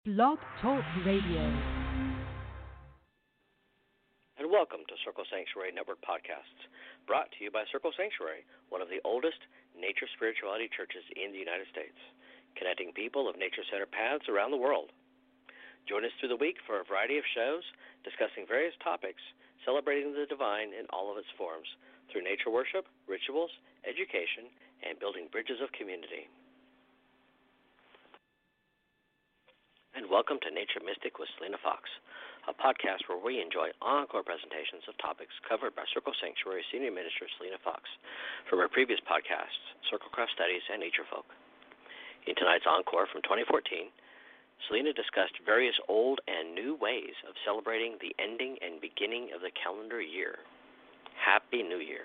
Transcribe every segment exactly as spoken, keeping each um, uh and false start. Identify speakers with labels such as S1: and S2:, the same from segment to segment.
S1: Blog Talk Radio.
S2: And welcome to Circle Sanctuary Network Podcasts, brought to you by Circle Sanctuary, one of the oldest nature spirituality churches in the United States, connecting people of nature-centered paths around the world. Join us through the week for a variety of shows discussing various topics, celebrating the divine in all of its forms, through nature worship, rituals, education, and building bridges of community. And welcome to Nature Mystic with Selena Fox, a podcast where we enjoy encore presentations of topics covered by Circle Sanctuary Senior Minister Selena Fox from her previous podcasts, Circlecraft Studies and Nature Folk. In tonight's encore from twenty fourteen, Selena discussed various old and new ways of celebrating the ending and beginning of the calendar year. Happy New Year.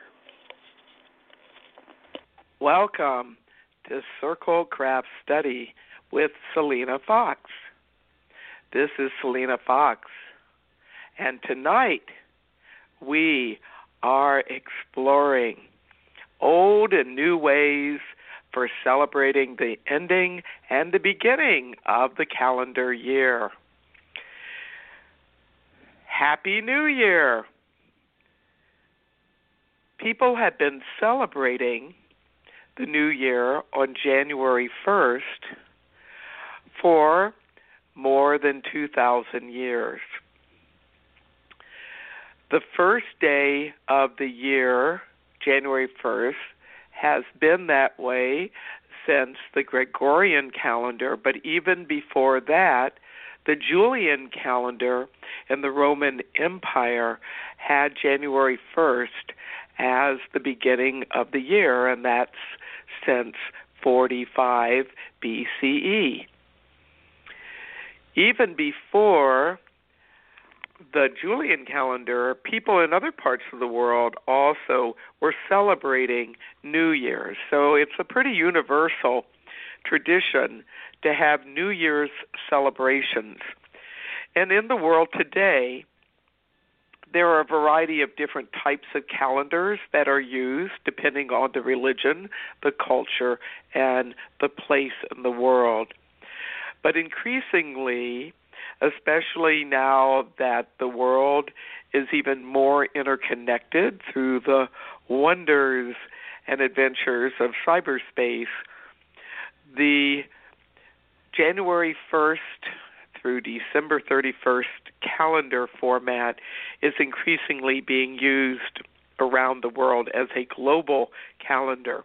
S3: Welcome to Circlecraft Study with Selena Fox. This is Selena Fox, and tonight we are exploring old and new ways for celebrating the ending and the beginning of the calendar year. Happy New Year! People have been celebrating the New Year on January first for more than two thousand years. The first day of the year, January first, has been that way since the Gregorian calendar, but even before that, the Julian calendar in the Roman Empire had January first as the beginning of the year, and that's since forty-five B C E. Even before the Julian calendar, people in other parts of the world also were celebrating New Year's. So it's a pretty universal tradition to have New Year's celebrations. And in the world today, there are a variety of different types of calendars that are used depending on the religion, the culture, and the place in the world. But increasingly, especially now that the world is even more interconnected through the wonders and adventures of cyberspace, the January first through December thirty-first calendar format is increasingly being used around the world as a global calendar.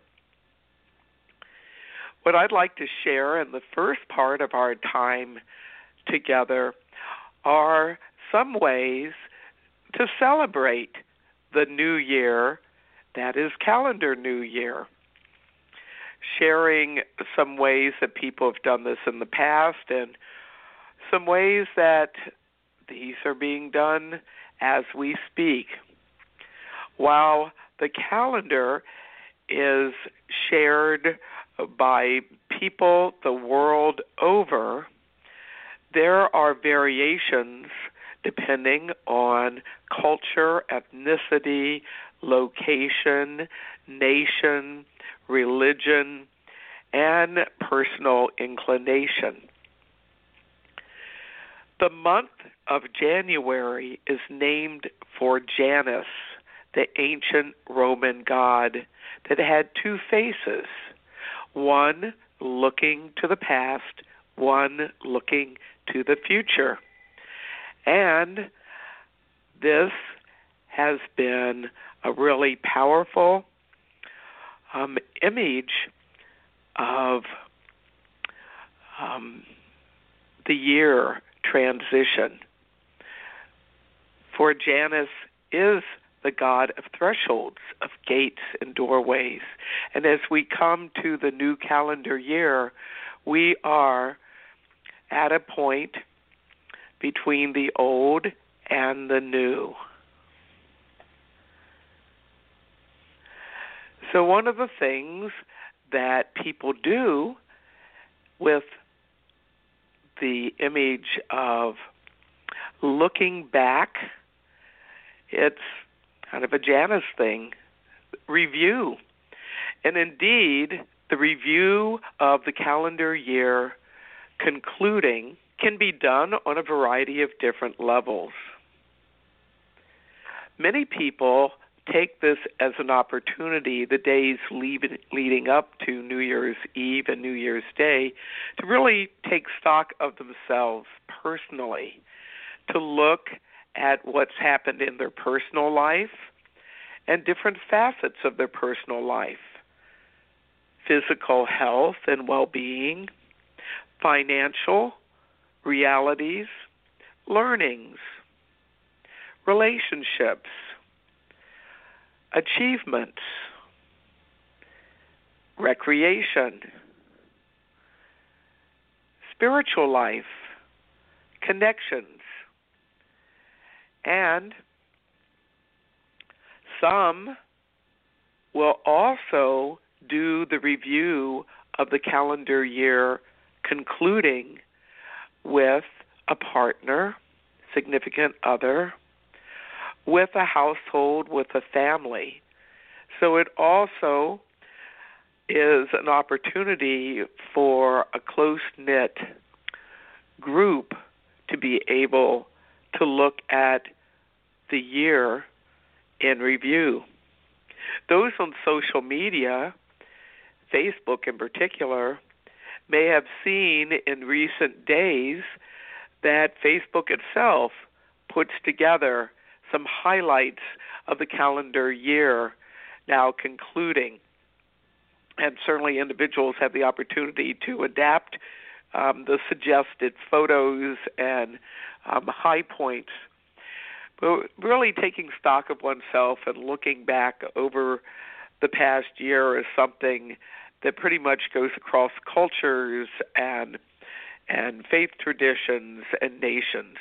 S3: What I'd like to share in the first part of our time together are some ways to celebrate the new year, that is calendar new year. Sharing some ways that people have done this in the past and some ways that these are being done as we speak. While the calendar is shared by people the world over, there are variations depending on culture, ethnicity, location, nation, religion, and personal inclination. The month of January is named for Janus, the ancient Roman god that had two faces, one looking to the past, one looking to the future. And this has been a really powerful um, image of um, the year transition. For Janus is the god of thresholds, of gates and doorways. And as we come to the new calendar year, we are at a point between the old and the new. So one of the things that people do with the image of looking back, it's kind of a Janus thing, review. And indeed, the review of the calendar year concluding can be done on a variety of different levels. Many people take this as an opportunity, the days leading up to New Year's Eve and New Year's Day, to really take stock of themselves personally, to look at what's happened in their personal life and different facets of their personal life: physical health and well-being, financial realities, learnings, relationships, achievements, recreation, spiritual life, connections, and some will also do the review of the calendar year, concluding with a partner, significant other, with a household, with a family. So it also is an opportunity for a close-knit group to be able to look at the year in review. Those on social media, Facebook in particular, may have seen in recent days that Facebook itself puts together some highlights of the calendar year now concluding. And certainly individuals have the opportunity to adapt um, the suggested photos and um, high points. But really taking stock of oneself and looking back over the past year is something that pretty much goes across cultures and and faith traditions and nations.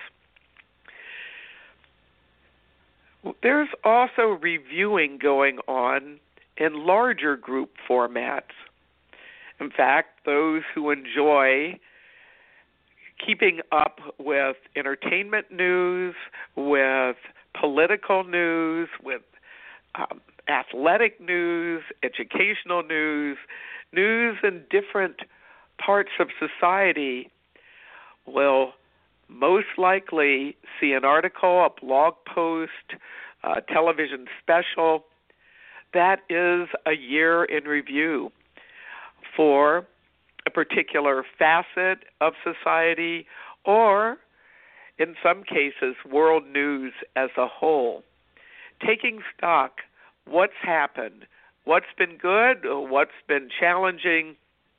S3: There's also reviewing going on in larger group formats. In fact, those who enjoy keeping up with entertainment news, with political news, with um, athletic news, educational news, news in different parts of society will most likely see an article, a blog post, a television special that is a year in review for a particular facet of society, or in some cases, world news as a whole. Taking stock, what's happened, what's been good, what's been challenging,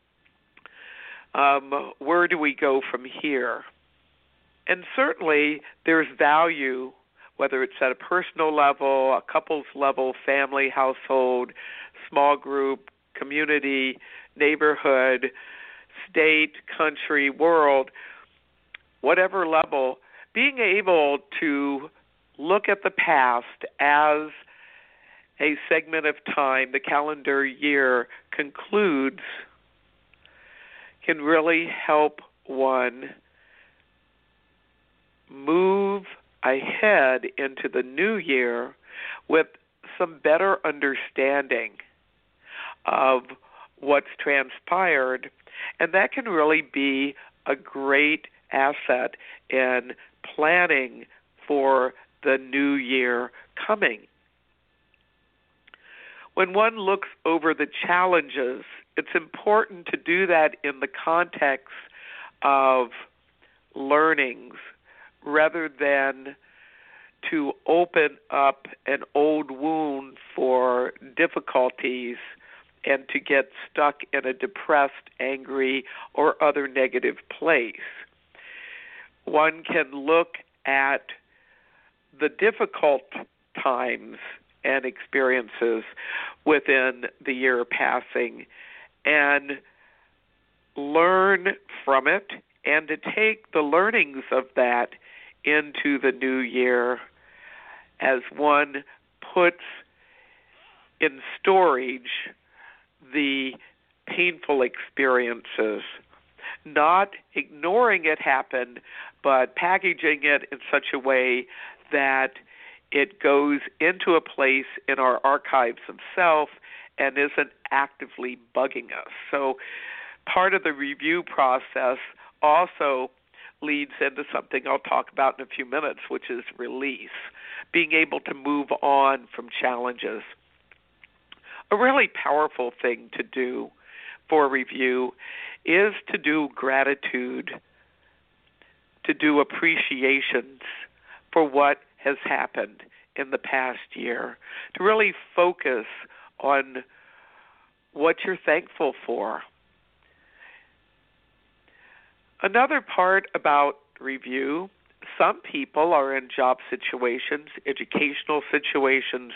S3: um, where do we go from here? And certainly there's value, whether it's at a personal level, a couple's level, family, household, small group, community, neighborhood, state, country, world, whatever level, being able to look at the past as a segment of time, the calendar year concludes, can really help one move ahead into the new year with some better understanding of what's transpired, and that can really be a great asset in planning for the new year coming. When one looks over the challenges, it's important to do that in the context of learnings rather than to open up an old wound for difficulties and to get stuck in a depressed, angry, or other negative place. One can look at the difficult times and experiences within the year passing and learn from it, and to take the learnings of that into the new year as one puts in storage the painful experiences, not ignoring it happen, but packaging it in such a way that it goes into a place in our archives of self and isn't actively bugging us. So part of the review process also leads into something I'll talk about in a few minutes, which is release, being able to move on from challenges. A really powerful thing to do for review is to do gratitude, to do appreciations for what has happened in the past year, to really focus on what you're thankful for. Another part about review, some people are in job situations, educational situations.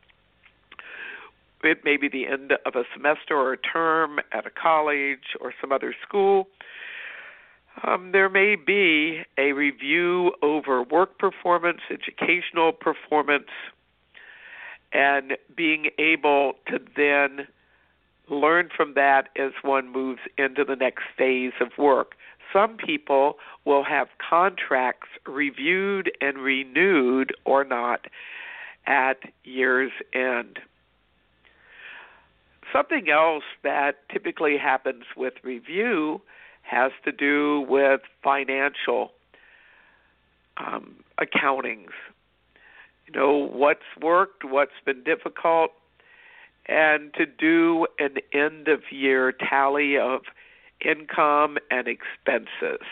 S3: It may be the end of a semester or a term at a college or some other school. Um, there may be a review over work performance, educational performance, and being able to then learn from that as one moves into the next phase of work. Some people will have contracts reviewed and renewed or not at year's end. Something else that typically happens with review has to do with financial um, accountings. You know, what's worked, what's been difficult, and to do an end-of-year tally of income and expenses.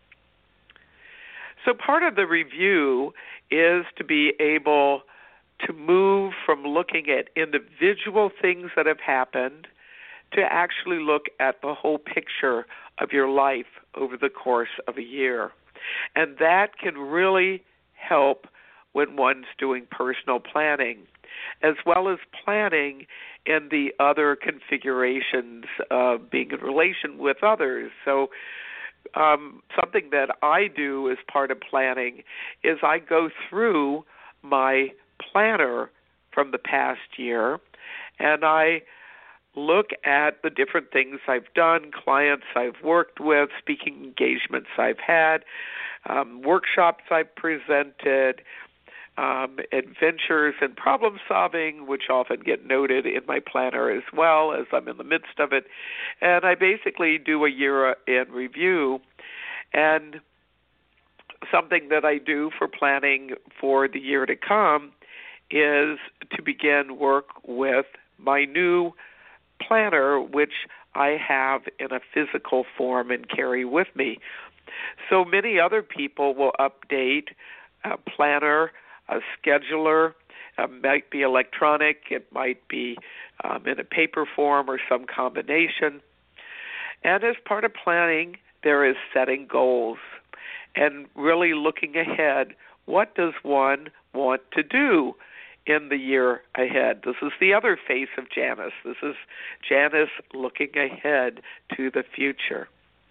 S3: So part of the review is to be able to move from looking at individual things that have happened to actually look at the whole picture of your life over the course of a year. And that can really help when one's doing personal planning, as well as planning in the other configurations of being in relation with others. So um, something that I do as part of planning is I go through my planner from the past year, and I look at the different things I've done, clients I've worked with, speaking engagements I've had, um, workshops I've presented, um, adventures and problem solving, which often get noted in my planner as well as I'm in the midst of it. And I basically do a year in review. And something that I do for planning for the year to come is to begin work with my new planner, which I have in a physical form and carry with me. So many other people will update a planner, a scheduler. It might be electronic, it might be um, in a paper form or some combination. And as part of planning, there is setting goals and really looking ahead. What does one want to do in the year ahead? This is the other face of Janice. This is Janice looking ahead to the future.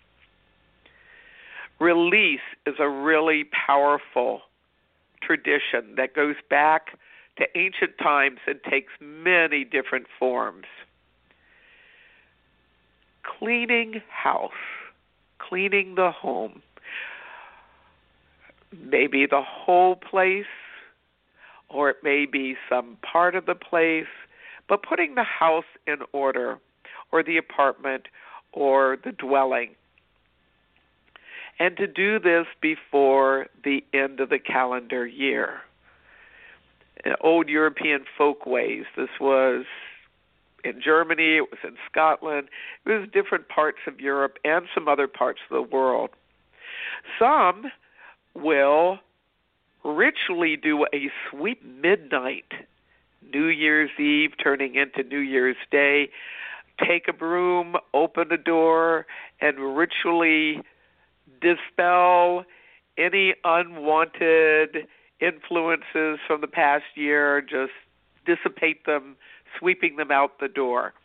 S3: Release is a really powerful tradition that goes back to ancient times and takes many different forms. Cleaning house, cleaning the home, maybe the whole place, or it may be some part of the place, but putting the house in order, or the apartment, or the dwelling. And to do this before the end of the calendar year. In old European folkways, this was in Germany, it was in Scotland, it was different parts of Europe and some other parts of the world. Some will ritually do a sweep midnight, New Year's Eve turning into New Year's Day, take a broom, open a door, and ritually dispel any unwanted influences from the past year, just dissipate them, sweeping them out the door.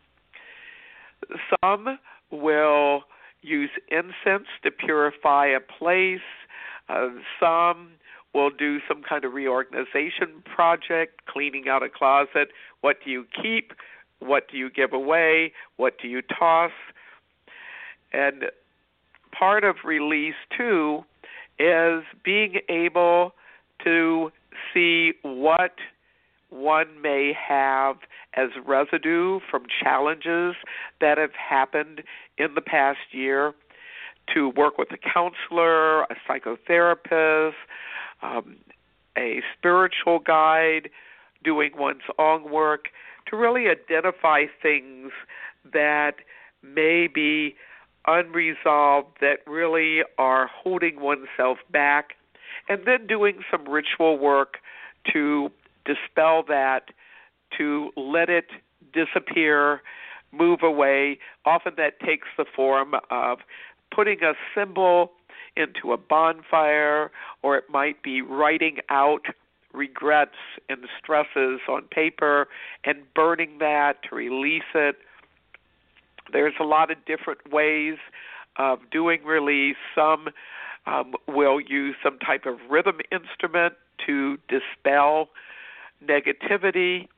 S3: Some will use incense to purify a place. Uh, some will do some kind of reorganization project, cleaning out a closet. What do you keep? What do you give away? What do you toss? And part of release, too, is being able to see what one may have as residue from challenges that have happened in the past year, to work with a counselor, a psychotherapist, um, a spiritual guide, doing one's own work, to really identify things that may be unresolved, that really are holding oneself back, and then doing some ritual work to dispel that, to let it disappear, move away. Often that takes the form of putting a symbol into a bonfire, or it might be writing out regrets and stresses on paper and burning that to release it. There's a lot of different ways of doing release. Some um, will use some type of rhythm instrument to dispel negativity.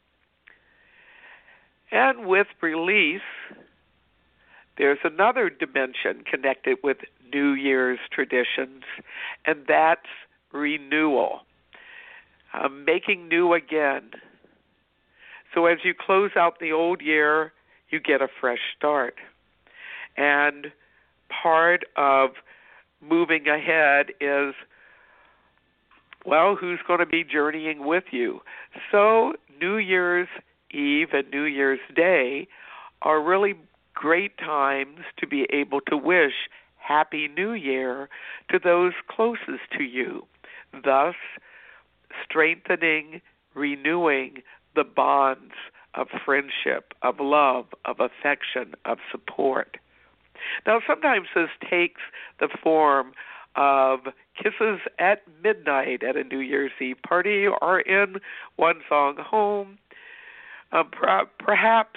S3: And with release, there's another dimension connected with New Year's traditions, and that's renewal, uh, making new again. So as you close out the old year, you get a fresh start. And part of moving ahead is, well, who's going to be journeying with you? So New Year's Eve and New Year's Day are really great times to be able to wish Happy New Year to those closest to you, thus strengthening, renewing the bonds of friendship, of love, of affection, of support. Now, sometimes this takes the form of kisses at midnight at a New Year's Eve party or in one's own home. Uh, per- perhaps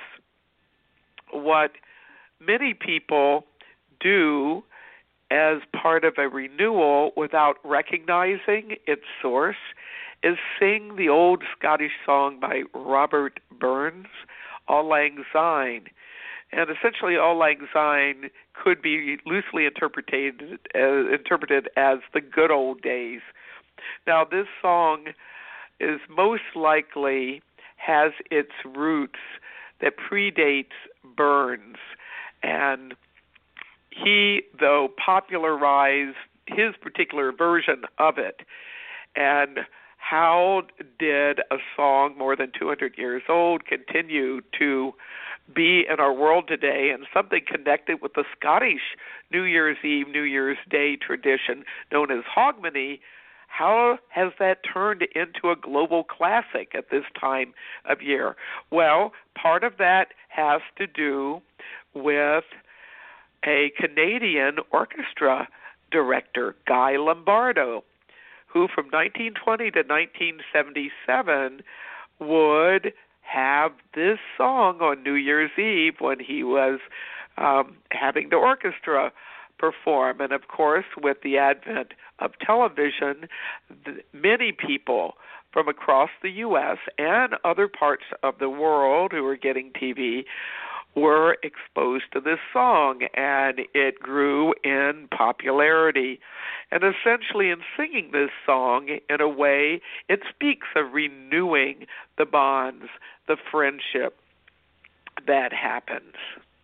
S3: what many people do as part of a renewal without recognizing its source is sing the old Scottish song by Robert Burns, Auld Lang Syne. And essentially, Auld Lang Syne could be loosely interpreted as, interpreted as the good old days. Now, this song is most likely has its roots that predates Burns, and he, though, popularized his particular version of it. And how did a song more than two hundred years old continue to be in our world today, and something connected with the Scottish New Year's Eve, New Year's Day tradition known as Hogmanay? How has that turned into a global classic at this time of year? Well, part of that has to do with a Canadian orchestra director, Guy Lombardo, who from nineteen twenty to nineteen seventy-seven would have this song on New Year's Eve when he was um, having the orchestra perform. And of course, with the advent of television, the, many people from across the U S and other parts of the world who were getting T V were exposed to this song, and it grew in popularity. And essentially, in singing this song, in a way, it speaks of renewing the bonds, the friendship that happens.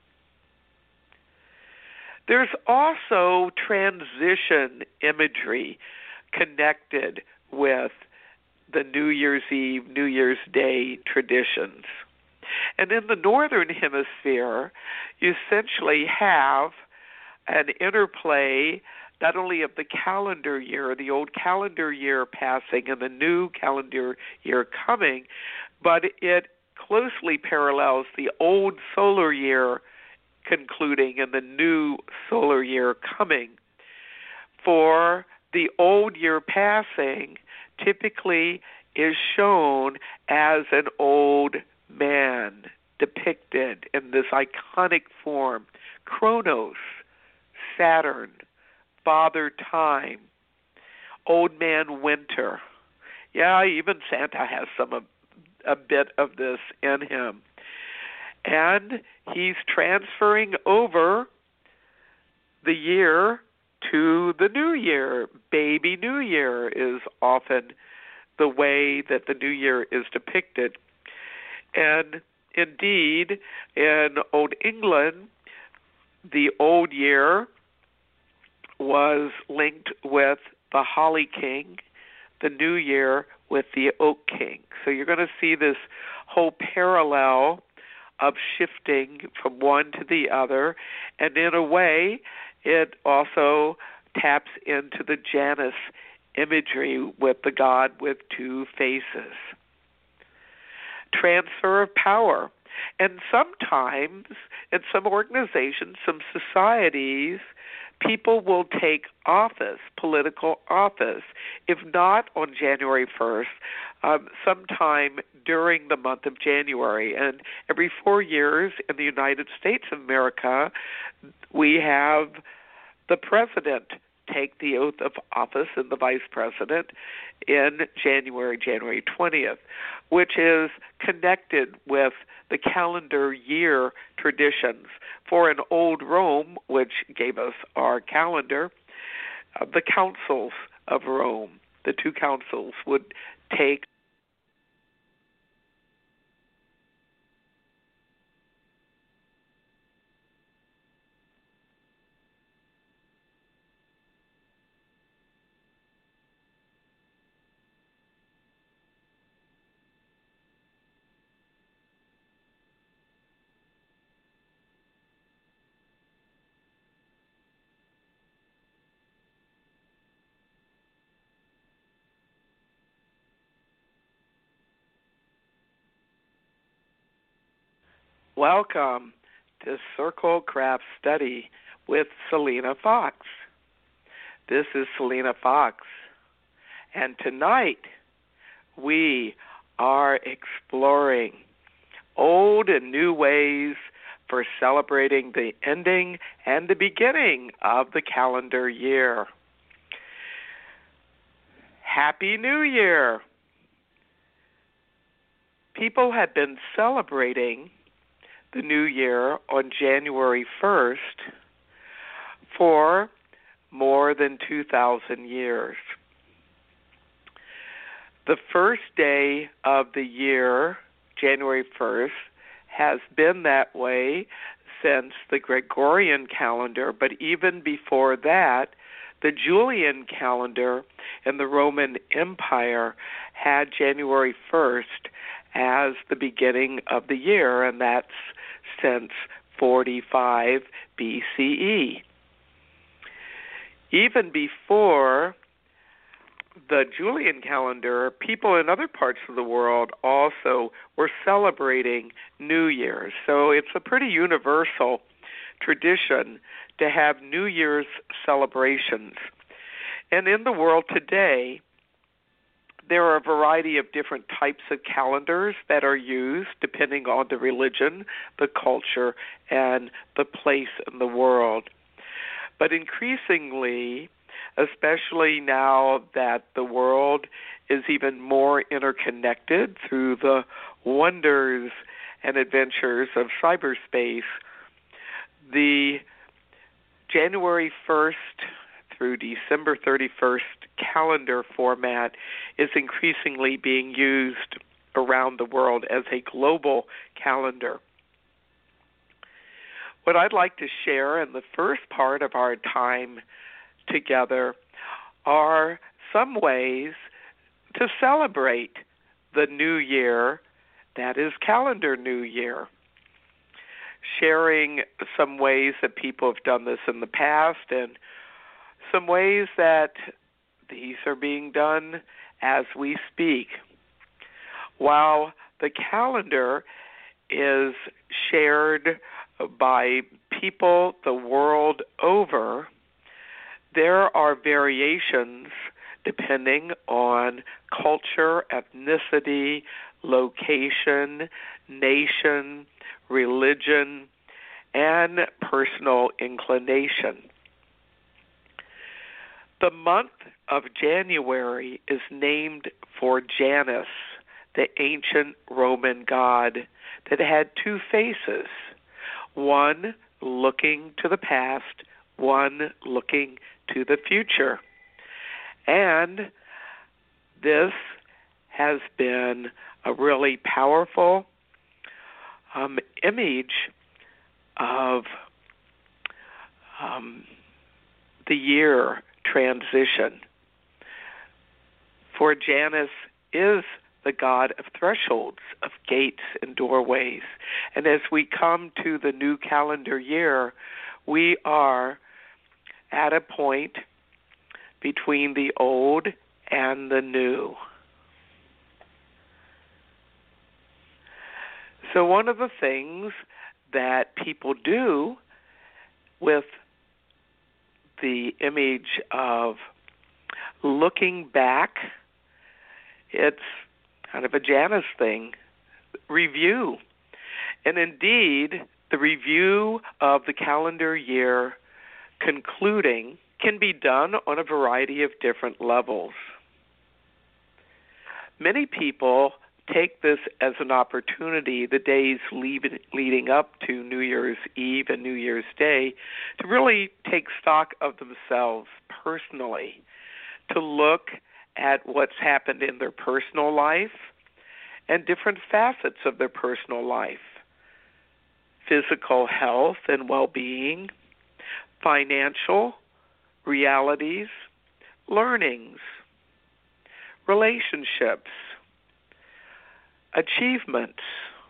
S3: There's also transition imagery connected with the New Year's Eve, New Year's Day traditions. And in the Northern Hemisphere, you essentially have an interplay not only of the calendar year, the old calendar year passing and the new calendar year coming, but it closely parallels the old solar year concluding and the new solar year coming. For the old year passing typically is shown as an old man depicted in this iconic form. Kronos, Saturn, Father Time, Old Man Winter. Yeah, even Santa has some of, a bit of this in him. And he's transferring over the year to the new year. Baby New Year is often the way that the new year is depicted. And indeed, in Old England, the old year was linked with the Holly King, the New Year with the Oak King. So you're going to see this whole parallel of shifting from one to the other, and in a way, it also taps into the Janus imagery with the god with two faces. Transfer of power. And sometimes, in some organizations, some societies, people will take office, political office, if not on January first, um, sometime during the month of January. And every four years in the United States of America, we have the president take the oath of office and the vice president in January, January twentieth, which is connected with the calendar year traditions. For in old Rome, which gave us our calendar, uh, the councils of Rome, the two councils, would take Welcome to Circle Craft Study with Selena Fox. This is Selena Fox, and tonight we are exploring old and new ways for celebrating the ending and the beginning of the calendar year. Happy New Year! People have been celebrating the New Year on January first for more than two thousand years. The first day of the year, January first, has been that way since the Gregorian calendar, but even before that, the Julian calendar in the Roman Empire had January first as the beginning of the year, and that's since forty-five B C E. Even before the Julian calendar, people in other parts of the world also were celebrating New Year's. So it's a pretty universal tradition to have New Year's celebrations. And in the world today, there are a variety of different types of calendars that are used depending on the religion, the culture, and the place in the world. But increasingly, especially now that the world is even more interconnected through the wonders and adventures of cyberspace, the January first through December thirty-first calendar format is increasingly being used around the world as a global calendar. What I'd like to share in the first part of our time together are some ways to celebrate the new year, that is calendar New Year. Sharing some ways that people have done this in the past and some ways that these are being done as we speak. While the calendar is shared by people the world over, there are variations depending on culture, ethnicity, location, nation, religion, and personal inclination. The month of January is named for Janus, the ancient Roman god that had two faces, one looking to the past, one looking to the future. And this has been a really powerful um, image of um, the year transition. For Janus is the god of thresholds, of gates and doorways. And as we come to the new calendar year, we are at a point between the old and the new. So one of the things that people do with the image of looking back, it's kind of a Janus thing, review. And indeed, the review of the calendar year concluding can be done on a variety of different levels. Many people take this as an opportunity, the days lead, leading up to New Year's Eve and New Year's Day, to really take stock of themselves personally, to look at what's happened in their personal life and different facets of their personal life. Physical health and well-being, financial realities, learnings, relationships, achievements,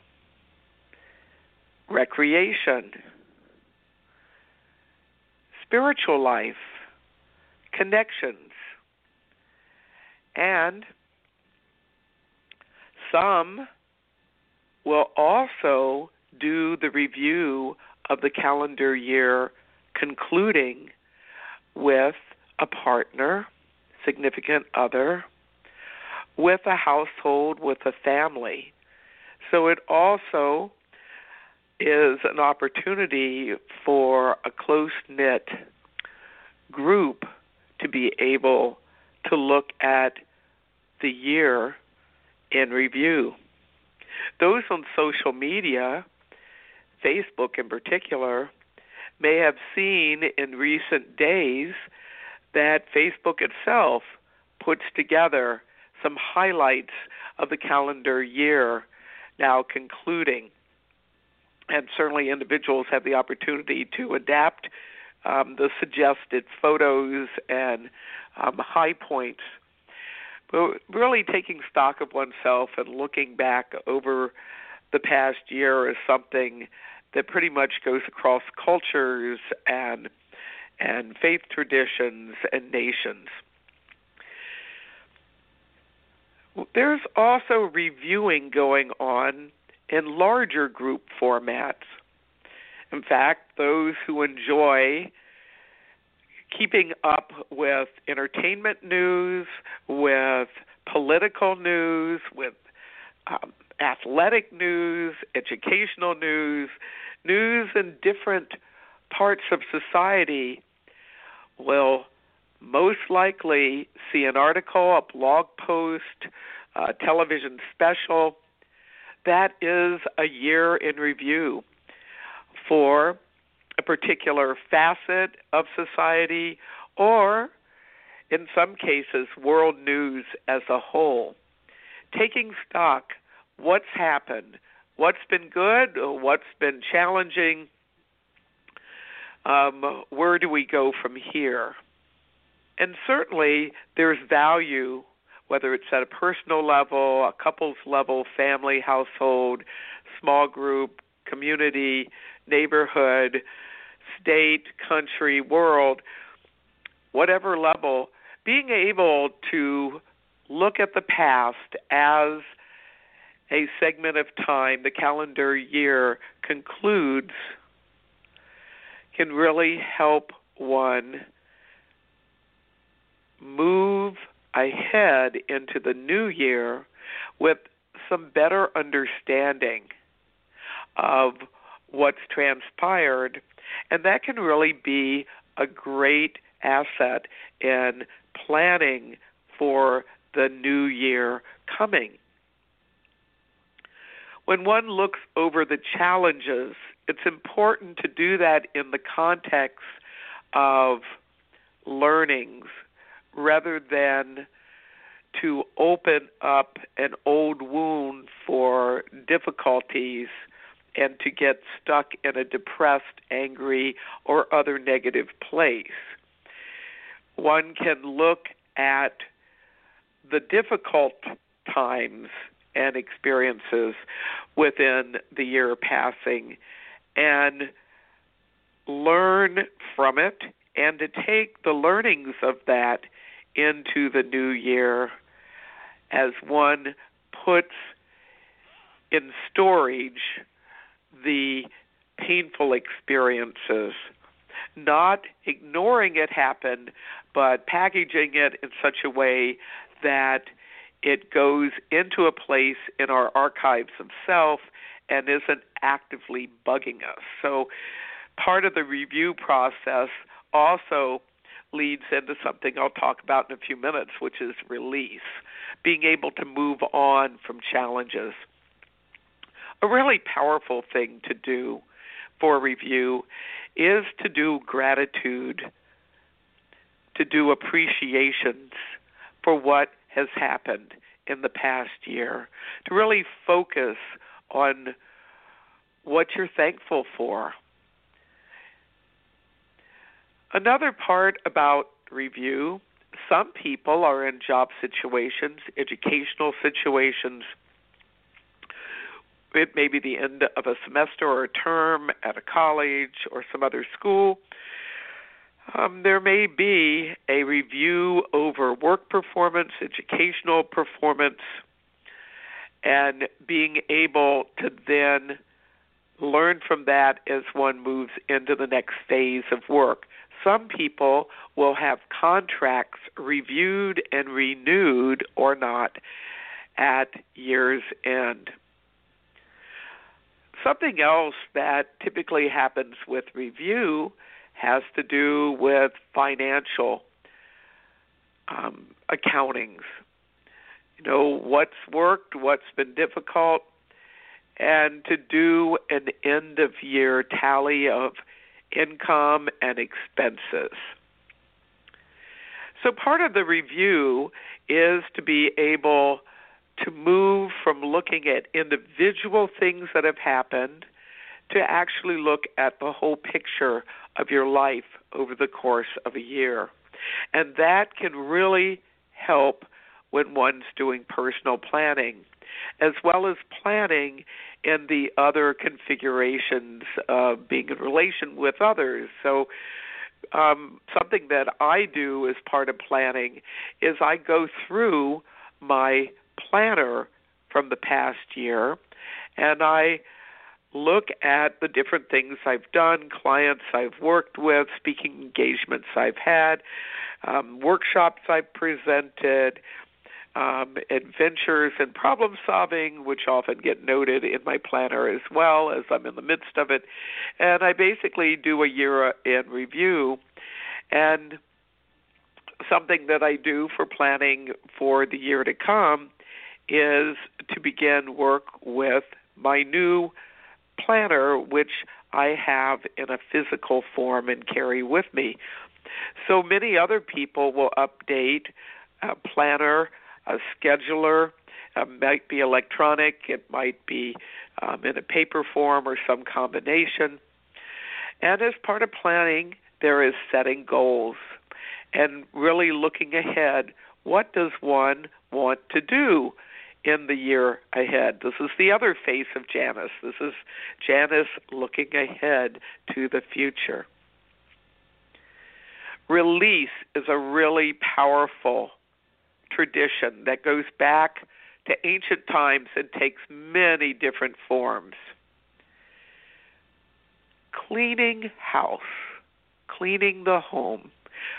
S3: recreation, spiritual life, connections, and some will also do the review of the calendar year concluding with a partner, significant other, with a household, with a family. So it also is an opportunity for a close-knit group to be able to look at the year in review. Those on social media, Facebook in particular, may have seen in recent days that Facebook itself puts together some highlights of the calendar year now concluding. And certainly individuals have the opportunity to adapt um, the suggested photos and um, high points. But really taking stock of oneself and looking back over the past year is something that pretty much goes across cultures and and faith traditions and nations. There's also reviewing going on in larger group formats. In fact, those who enjoy keeping up with entertainment news, with political news, with um, athletic news, educational news, news in different parts of society will most likely see an article, a blog post, a television special. That is a year in review for a particular facet of society, or in some cases, world news as a whole. Taking stock, what's happened, what's been good, what's been challenging, um, where do we go from here? And certainly there's value, whether it's at a personal level, a couple's level, family, household, small group, community, neighborhood, state, country, world, whatever level, being able to look at the past as a segment of time, the calendar year concludes, can really help one move ahead into the new year with some better understanding of what's transpired, and that can really be a great asset in planning for the new year coming. When one looks over the challenges, it's important to do that in the context of learnings rather than to open up an old wound for difficulties and to get stuck in a depressed, angry, or other negative place. one can look at the difficult times and experiences within the year passing and learn from it, and to take the learnings of that into the new year as one puts in storage the painful experiences, not ignoring it happen, but packaging it in such a way that it goes into a place in our archives of self and isn't actively bugging us. So part of the review process also leads into something I'll talk about in a few minutes, which is release, being able to move on from challenges. A really powerful thing to do for review is to do gratitude, to do appreciations for what has happened in the past year, to really focus on what you're thankful for. Another part about review, some people are in job situations, educational situations. It may be the end of a semester or a term at a college or some other school. Um, there may be a review over work performance, educational performance, and being able to then learn from that as one moves into the next phase of work. Some people will have contracts reviewed and renewed or not at year's end. Something else that typically happens with review has to do with financial um, accountings. You know, what's worked, what's been difficult, and to do an end-of-year tally of income and expenses. So part of the review is to be able to move from looking at individual things that have happened to actually look at the whole picture of your life over the course of a year. And that can really help when one's doing personal planning, as well as planning in the other configurations of being in relation with others. So um, something that I do as part of planning is I go through my planner from the past year, and I look at the different things I've done, clients I've worked with, speaking engagements I've had, um, workshops I've presented, um, adventures and problem solving, which often get noted in my planner as well as I'm in the midst of it. And I basically do a year in review. And something that I do for planning for the year to come is to begin work with my new planner, which I have in a physical form and carry with me. So many other people will update a planner, a scheduler. It might be electronic. It might be um, in a paper form or some combination. And as part of planning, there is setting goals and really looking ahead. What does one want to do in the year ahead? This is the other face of Janice. This is Janice looking ahead to the future. Release is a really powerful tradition that goes back to ancient times and takes many different forms. Cleaning house, cleaning the home,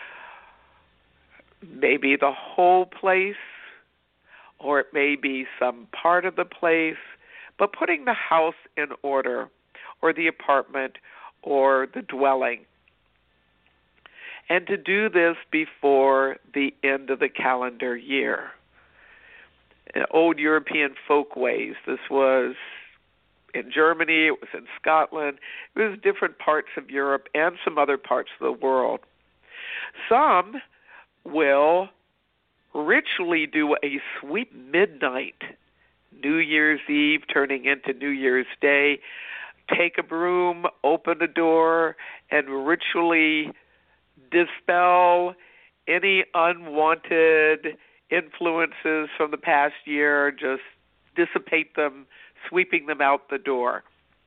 S3: maybe the whole place, or it may be some part of the place, but putting the house in order, or the apartment, or the dwelling. And to do this before the end of the calendar year. In old European folkways, this was in Germany, it was in Scotland, it was different parts of Europe and some other parts of the world. Some will ritually do a sweep midnight, New Year's Eve turning into New Year's Day, take a broom, open a door, and ritually dispel any unwanted influences from the past year, just dissipate them, sweeping them out the door.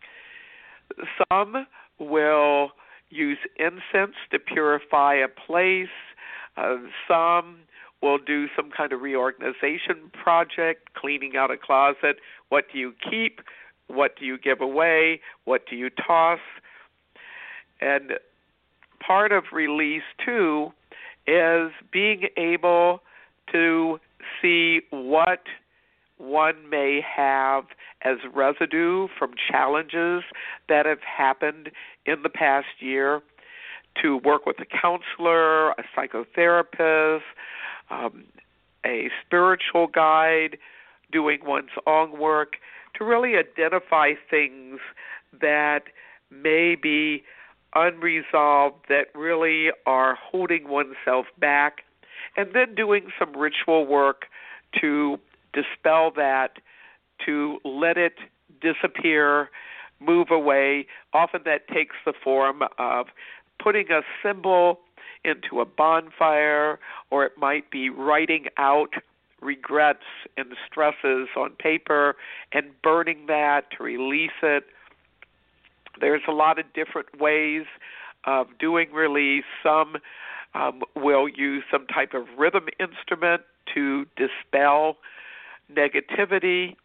S3: Some will use incense to purify a place. Uh, some will do some kind of reorganization project, cleaning out a closet. What do you keep? What do you give away? What do you toss? And part of release, too, is being able to see what one may have as residue from challenges that have happened in the past year, to work with a counselor, a psychotherapist, um, a spiritual guide, doing one's own work, to really identify things that may be unresolved, that really are holding oneself back, and then doing some ritual work to dispel that, to let it disappear, move away. Often that takes the form of putting a symbol into a bonfire, or it might be writing out regrets and stresses on paper and burning that to release it. There's a lot of different ways of doing release. Some um, will use some type of rhythm instrument to dispel negativity.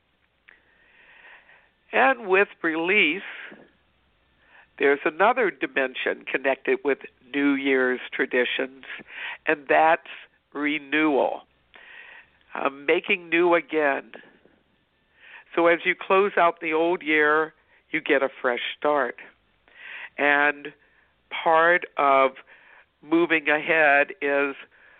S3: And with release, there's another dimension connected with New Year's traditions, and that's renewal, uh, making new again. So as you close out the old year, you get a fresh start. And part of moving ahead is,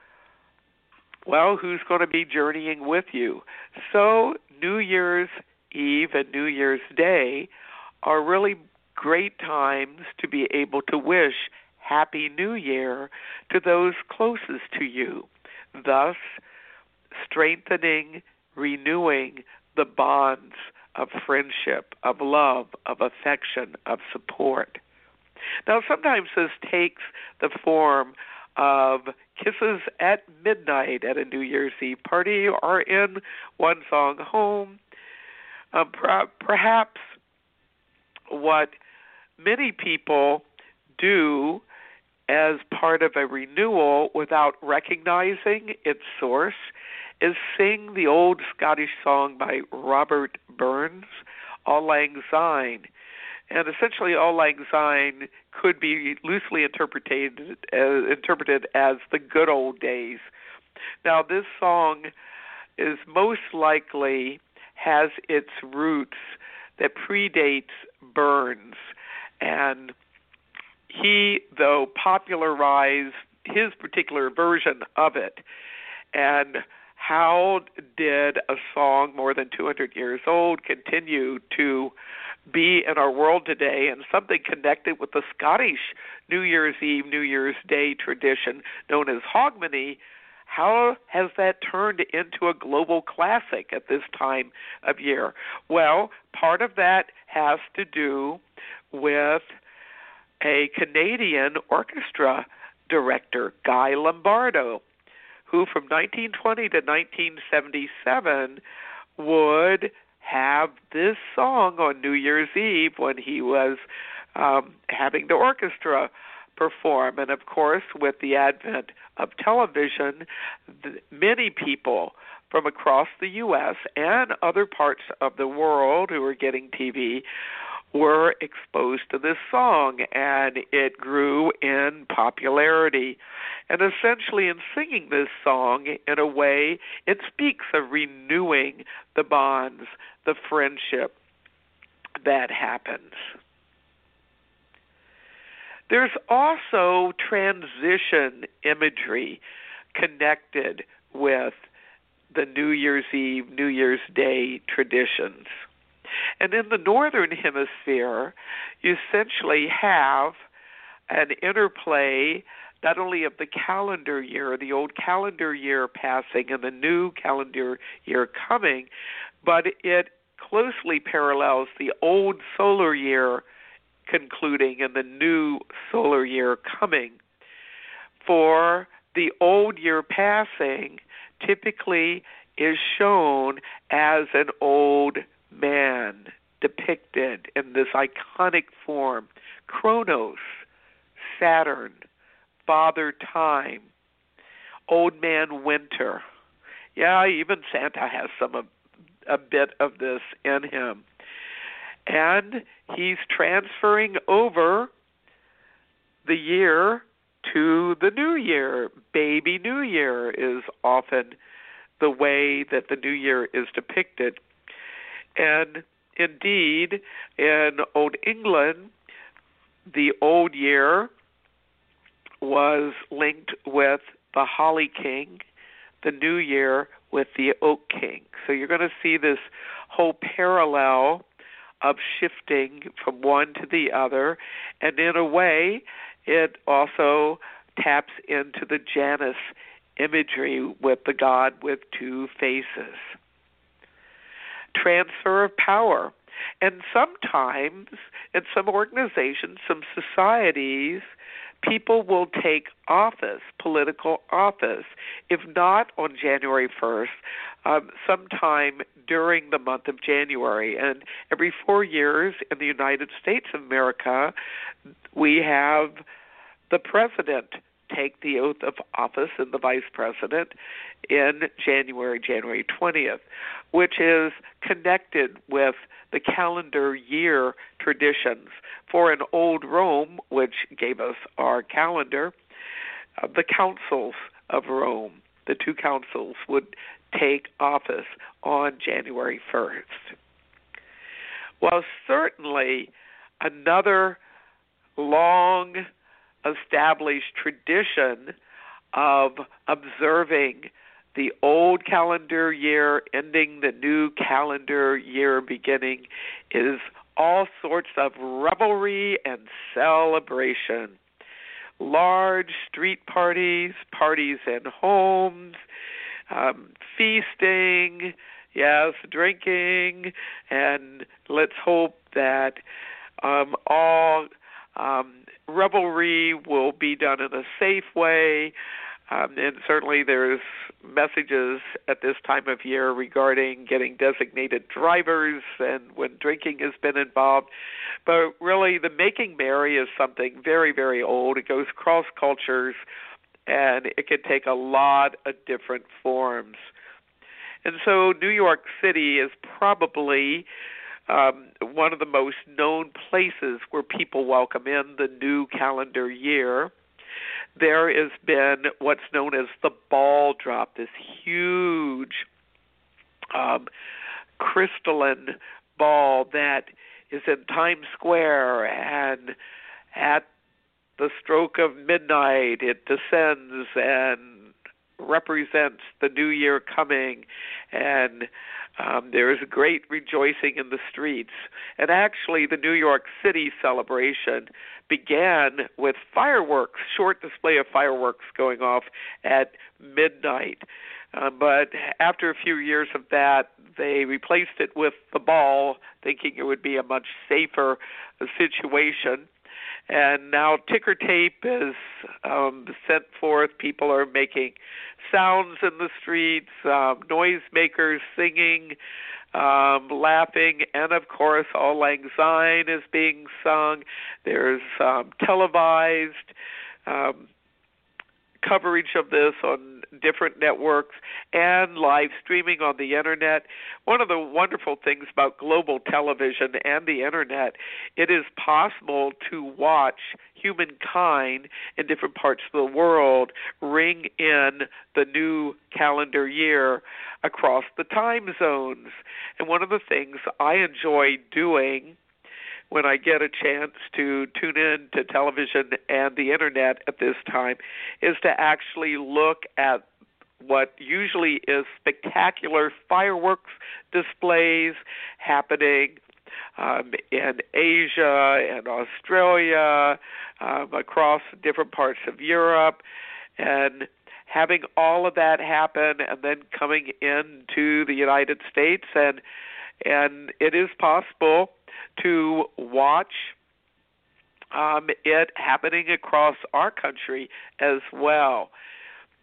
S3: well, who's going to be journeying with you? So New Year's Eve and New Year's Day are really great times to be able to wish Happy New Year to those closest to you, thus strengthening, renewing the bonds of friendship, of love, of affection, of support. Now, sometimes this takes the form of kisses at midnight at a New Year's Eve party, or in one's own home. Um, per- perhaps what many people do as part of a renewal without recognizing its source is sing the old Scottish song by Robert Burns, Auld Lang Syne. And essentially, Auld Lang Syne could be loosely interpreted as, interpreted as the good old days. Now, this song is most likely has its roots that predates Burns, and he, though, popularized his particular version of it. And how did a song more than two hundred years old continue to be in our world today, and something connected with the Scottish New Year's Eve, New Year's Day tradition known as Hogmanay? How has that turned into a global classic at this time of year? Well, part of that has to do with a Canadian orchestra director, Guy Lombardo, who from nineteen twenty to nineteen seventy-seven would have this song on New Year's Eve when he was um, having the orchestra perform. And, of course, with the advent of television, the, many people from across the U S and other parts of the world who were getting T V were exposed to this song, and it grew in popularity. And essentially, in singing this song, in a way, it speaks of renewing the bonds, the friendship that happens. There's also transition imagery connected with the New Year's Eve, New Year's Day traditions. And in the Northern Hemisphere, you essentially have an interplay not only of the calendar year, the old calendar year passing and the new calendar year coming, but it closely parallels the old solar year concluding and the new solar year coming. For the old year passing typically is shown as an old man depicted in this iconic form. Kronos, Saturn, Father Time, Old Man Winter. Yeah, even Santa has some of, a bit of this in him. And he's transferring over the year to the new year. Baby New Year is often the way that the new year is depicted. And indeed, in Old England, the old year was linked with the Holly King, the new year with the Oak King. So you're going to see this whole parallel of shifting from one to the other, and in a way, it also taps into the Janus imagery with the god with two faces. Transfer of power. And sometimes, in some organizations, some societies, people will take office, political office, if not on January first, um, sometime during the month of January. And every four years in the United States of America, we have the president take the oath of office and the vice president in January, January twentieth, which is connected with the calendar year traditions. For in old Rome, which gave us our calendar, uh, the councils of Rome, the two councils, would take office on January first. Well, certainly another long established tradition of observing the old calendar year ending, the new calendar year beginning, is all sorts of revelry and celebration. Large street parties, parties in homes, um, feasting, yes, drinking, and let's hope that um, all um, revelry will be done in a safe way. Um, and certainly there's messages at this time of year regarding getting designated drivers and when drinking has been involved. But really, the making merry is something very, very old. It goes across cultures, and it can take a lot of different forms. And so New York City is probably um, one of the most known places where people welcome in the new calendar year. There has been what's known as the ball drop, this huge um, crystalline ball that is in Times Square, and at the stroke of midnight it descends and represents the new year coming, and um, there is a great rejoicing in the streets. And actually the New York City celebration began with fireworks, short display of fireworks going off at midnight. Uh, but after a few years of that, they replaced it with the ball, thinking it would be a much safer uh, situation. And now ticker tape is um, sent forth. People are making sounds in the streets, um, noisemakers singing, um, laughing, and of course, Auld Lang Syne is being sung. There's um, televised um, coverage of this on different networks and live streaming on the internet. One of the wonderful things about global television and the internet, it is possible to watch humankind in different parts of the world ring in the new calendar year across the time zones. And one of the things I enjoy doing when I get a chance to tune in to television and the internet at this time is to actually look at what usually is spectacular fireworks displays happening um, in Asia and Australia, um, across different parts of Europe, and having all of that happen and then coming into the United States. And, and it is possible to watch um, it happening across our country as well.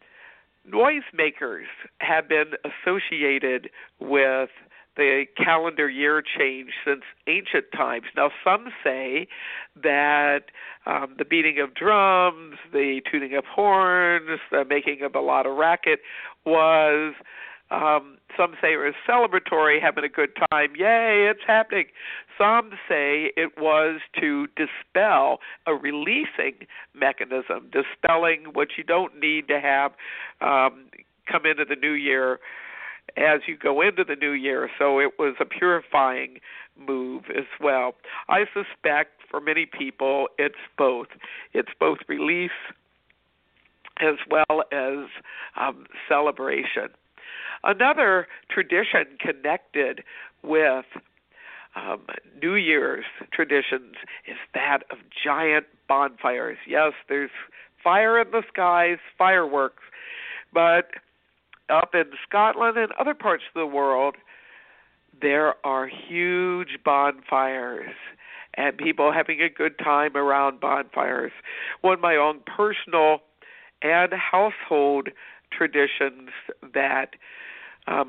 S3: noisemakers have been associated with the calendar year change since ancient times. Now, some say that um, the beating of drums, the tooting of horns, the making of a lot of racket was, um, some say it was celebratory, having a good time. Yay, it's happening. Some say it was to dispel a releasing mechanism, dispelling what you don't need to have um, come into the new year as you go into the new year. So it was a purifying move as well. I suspect for many people it's both. It's both release as well as um, celebration. Another tradition connected with um, New Year's traditions is that of giant bonfires. Yes, there's fire in the skies, fireworks, but up in Scotland and other parts of the world, there are huge bonfires and people having a good time around bonfires. One of my own personal and household traditions that um,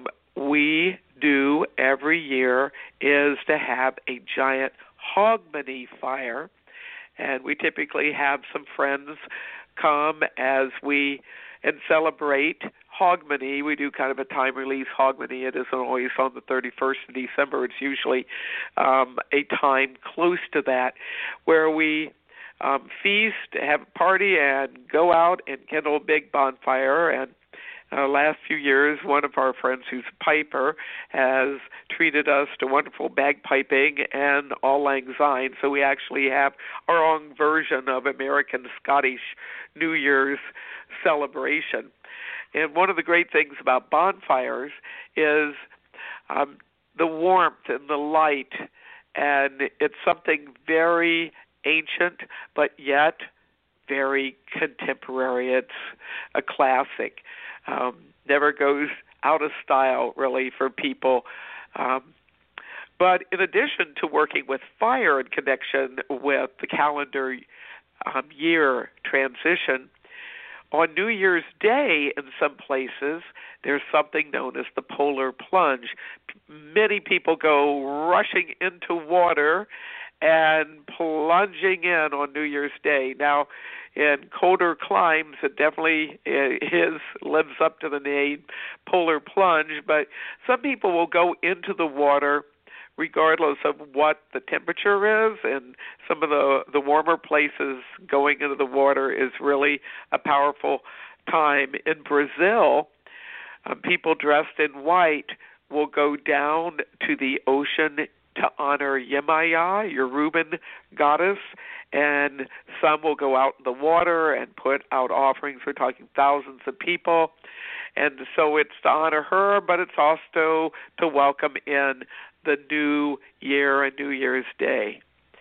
S3: we do every year is to have a giant Hogmanay fire, and we typically have some friends come as we and celebrate Hogmanay. We do kind of a time-release Hogmanay. It isn't always on the thirty-first of December. It's usually um, a time close to that where we um, feast, have a party, and go out and kindle a big bonfire. And uh, last few years, one of our friends who's a piper has treated us to wonderful bagpiping and Auld Lang Syne. So we actually have our own version of American-Scottish New Year's celebration. And one of the great things about bonfires is um, the warmth and the light, and it's something very ancient, but yet very contemporary. It's a classic. Um, never goes out of style, really, for people. Um, but in addition to working with fire in connection with the calendar um, year transition, on New Year's Day, in some places, there's something known as the polar plunge. Many people go rushing into water and plunging in on New Year's Day. Now, in colder climes, it definitely is lives up to the name polar plunge, but some people will go into the water regardless of what the temperature is, and some of the, the warmer places going into the water is really a powerful time. In Brazil, um, people dressed in white will go down to the ocean to honor Yemaya, your Reuben goddess, and some will go out in the water and put out offerings. We're talking thousands of people. And so it's to honor her, but it's also to welcome in the new year and New Year's Day.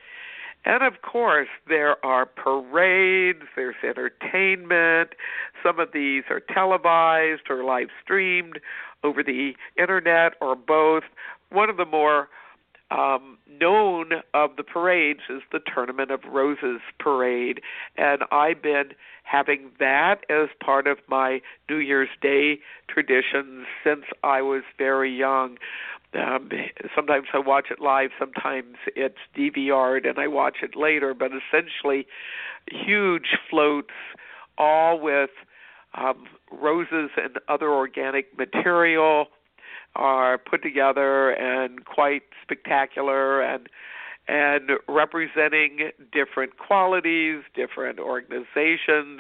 S3: And of course, there are parades, there's entertainment. Some of these are televised or live streamed over the internet or both. One of the more um, known of the parades is the Tournament of Roses parade, and I've been having that as part of my New Year's Day traditions since I was very young. Um, sometimes I watch it live, sometimes it's D V R'd and I watch it later, but essentially huge floats, all with um, roses and other organic material, are put together and quite spectacular and and representing different qualities, different organizations,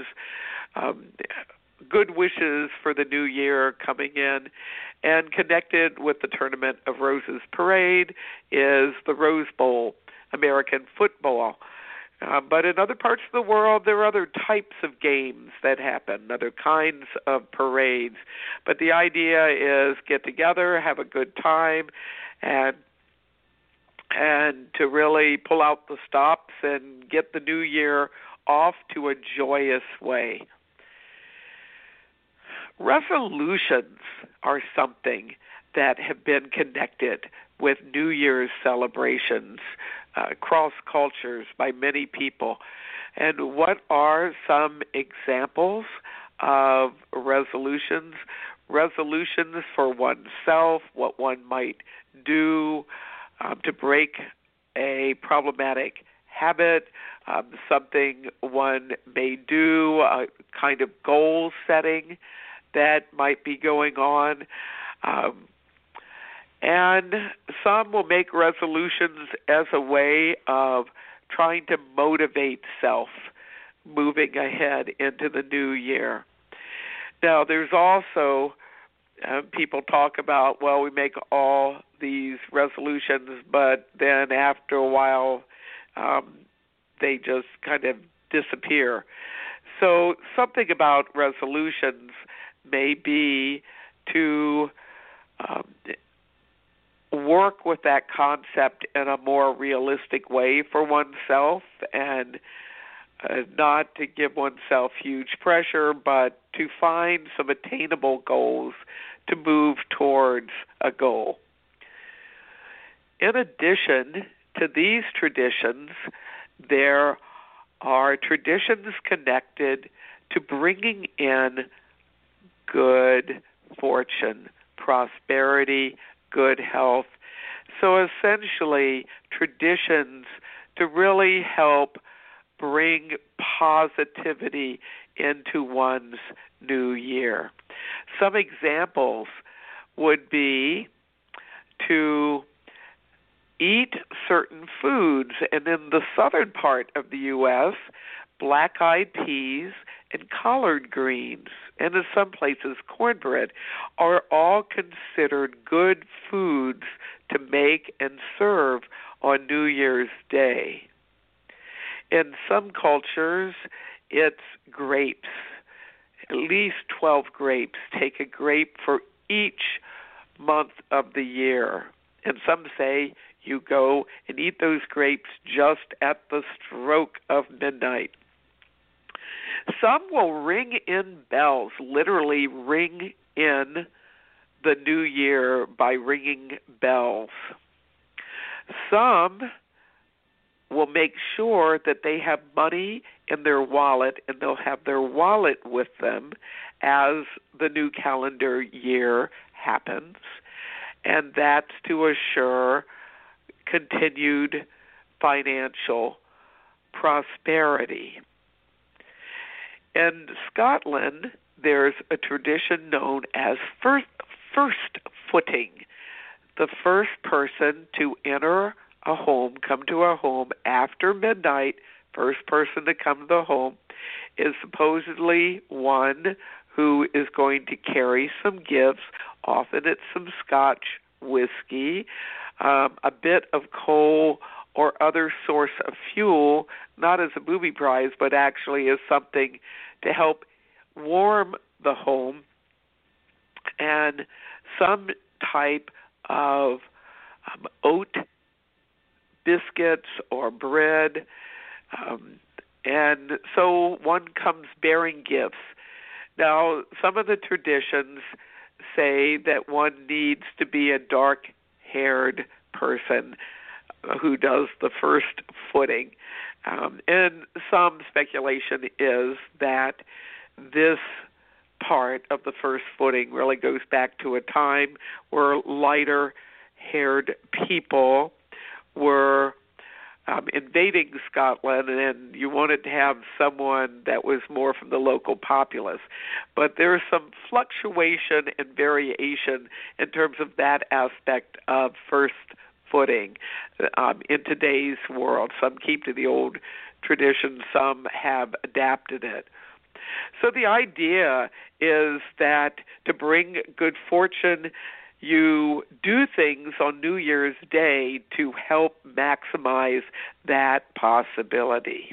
S3: um, good wishes for the new year coming in. And connected with the Tournament of Roses parade is the Rose Bowl, American football. Uh, but in other parts of the world, there are other types of games that happen, other kinds of parades. But the idea is get together, have a good time, and and to really pull out the stops and get the new year off to a joyous way. Resolutions are something that have been connected with New Year's celebrations uh, across cultures by many people. And what are some examples of resolutions. Resolutions for oneself, what one might do um, to break a problematic habit, um, something one may do, a kind of goal setting that might be going on. Um, and some will make resolutions as a way of trying to motivate self moving ahead into the new year. Now, there's also uh, people talk about, well, we make all these resolutions, but then after a while, um, they just kind of disappear. So something about resolutions may be to um, work with that concept in a more realistic way for oneself, and uh, not to give oneself huge pressure, but to find some attainable goals to move towards a goal. In addition to these traditions, there are traditions connected to bringing in good fortune, prosperity, good health. So essentially, traditions to really help bring positivity into one's new year. Some examples would be to eat certain foods, and in the southern part of the U S, black-eyed peas and collard greens, and in some places cornbread, are all considered good foods to make and serve on New Year's Day. In some cultures, it's grapes, at least twelve grapes. Take a grape for each month of the year. And some say you go and eat those grapes just at the stroke of midnight. Some will ring in bells, literally ring in the new year by ringing bells. Some will make sure that they have money in their wallet, and they'll have their wallet with them as the new calendar year happens, and that's to assure continued financial prosperity. In Scotland, there's a tradition known as first, first footing. The first person to enter a home, come to a home after midnight, first person to come to the home, is supposedly one who is going to carry some gifts. Often it's some Scotch whiskey, um, a bit of coal or other source of fuel, not as a booby prize, but actually as something to help warm the home, and some type of um, oat biscuits or bread. Um, and so one comes bearing gifts. Now, some of the traditions say that one needs to be a dark-haired person who does the first footing. Um, and some speculation is that this part of the first footing really goes back to a time where lighter-haired people were um, invading Scotland, and you wanted to have someone that was more from the local populace. But there's some fluctuation and variation in terms of that aspect of first footing um, in today's world. Some keep to the old tradition, some have adapted it. So the idea is that to bring good fortune, you do things on New Year's Day to help maximize that possibility.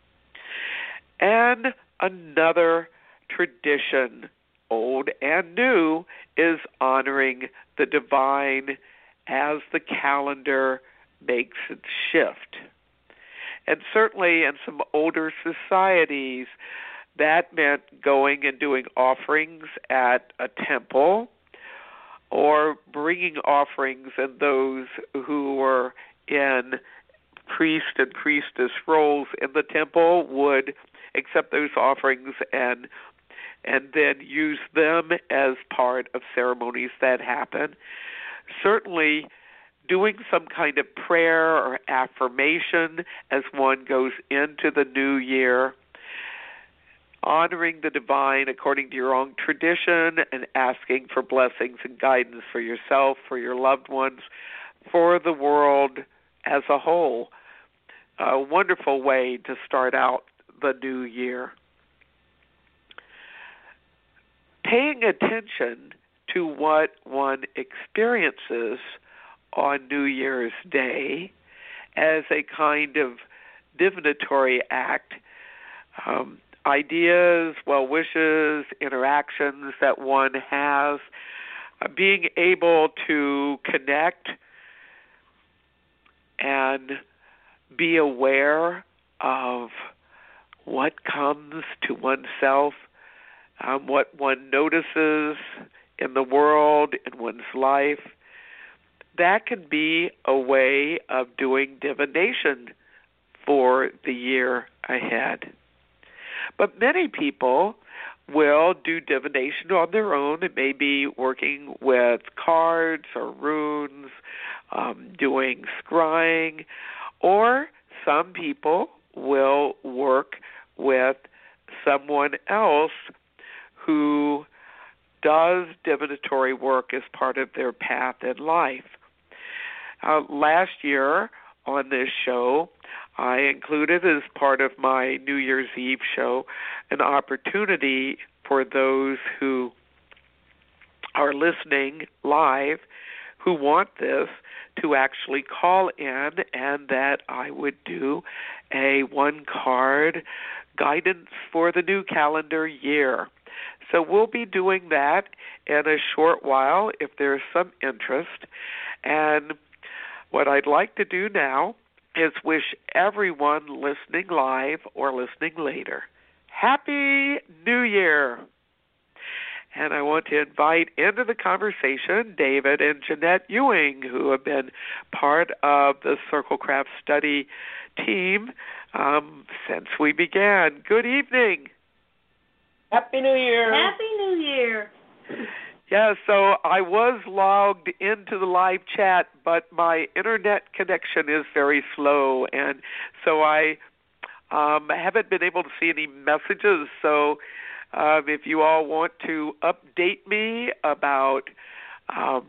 S3: And another tradition, old and new, is honoring the divine as the calendar makes its shift. And certainly in some older societies, that meant going and doing offerings at a temple, or bringing offerings, and those who were in priest and priestess roles in the temple would accept those offerings and and then use them as part of ceremonies that happen. Certainly, doing some kind of prayer or affirmation as one goes into the new year, honoring the divine according to your own tradition and asking for blessings and guidance for yourself, for your loved ones, for the world as a whole. A wonderful way to start out the new year. Paying attention to what one experiences on New Year's Day as a kind of divinatory act, um, ideas, well wishes, interactions that one has, uh, being able to connect and be aware of what comes to oneself, um, what one notices in the world, in one's life. That can be a way of doing divination for the year ahead. But many people will do divination on their own. It may be working with cards or runes, um, doing scrying, or some people will work with someone else who does divinatory work as part of their path in life. Uh, last year on this show, I included as part of my New Year's Eve show an opportunity for those who are listening live who want this to actually call in, and that I would do a one-card guidance for the new calendar year. So we'll be doing that in a short while if there's some interest. And what I'd like to do now is wish everyone listening live or listening later Happy New Year! And I want to invite into the conversation David and Jeanette Ewing, who have been part of the Circlecraft study team um, since we began. Good evening.
S4: Happy New Year.
S5: Happy New Year.
S3: Yeah, so I was logged into the live chat, but my internet connection is very slow, and so I um, haven't been able to see any messages. So um, if you all want to update me about um,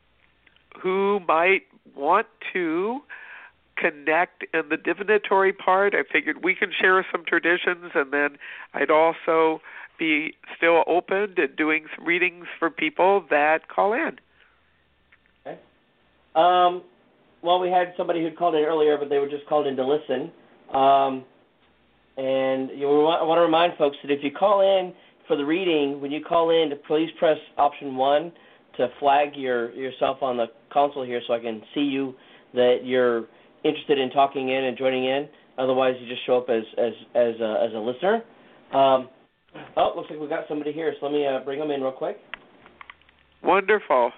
S3: who might want to connect in the divinatory part, I figured we can share some traditions, and then I'd also be still open to doing some readings for people that call in.
S4: Okay. Um, well, we had somebody who called in earlier, but they were just called in to listen. Um, and you know, I want to remind folks that if you call in for the reading, when you call in, to please press option one to flag your yourself on the console here so I can see you that you're interested in talking in and joining in. Otherwise, you just show up as as as a, as a listener. Um, Oh, looks like we got somebody here, so let me uh, bring them in real quick.
S3: Wonderful.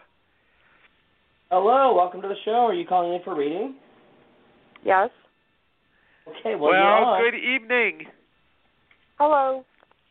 S4: Hello, welcome to the show. Are you calling in for reading?
S6: Yes.
S4: Okay, well,
S3: well
S4: you're on.
S3: Good evening.
S6: Hello.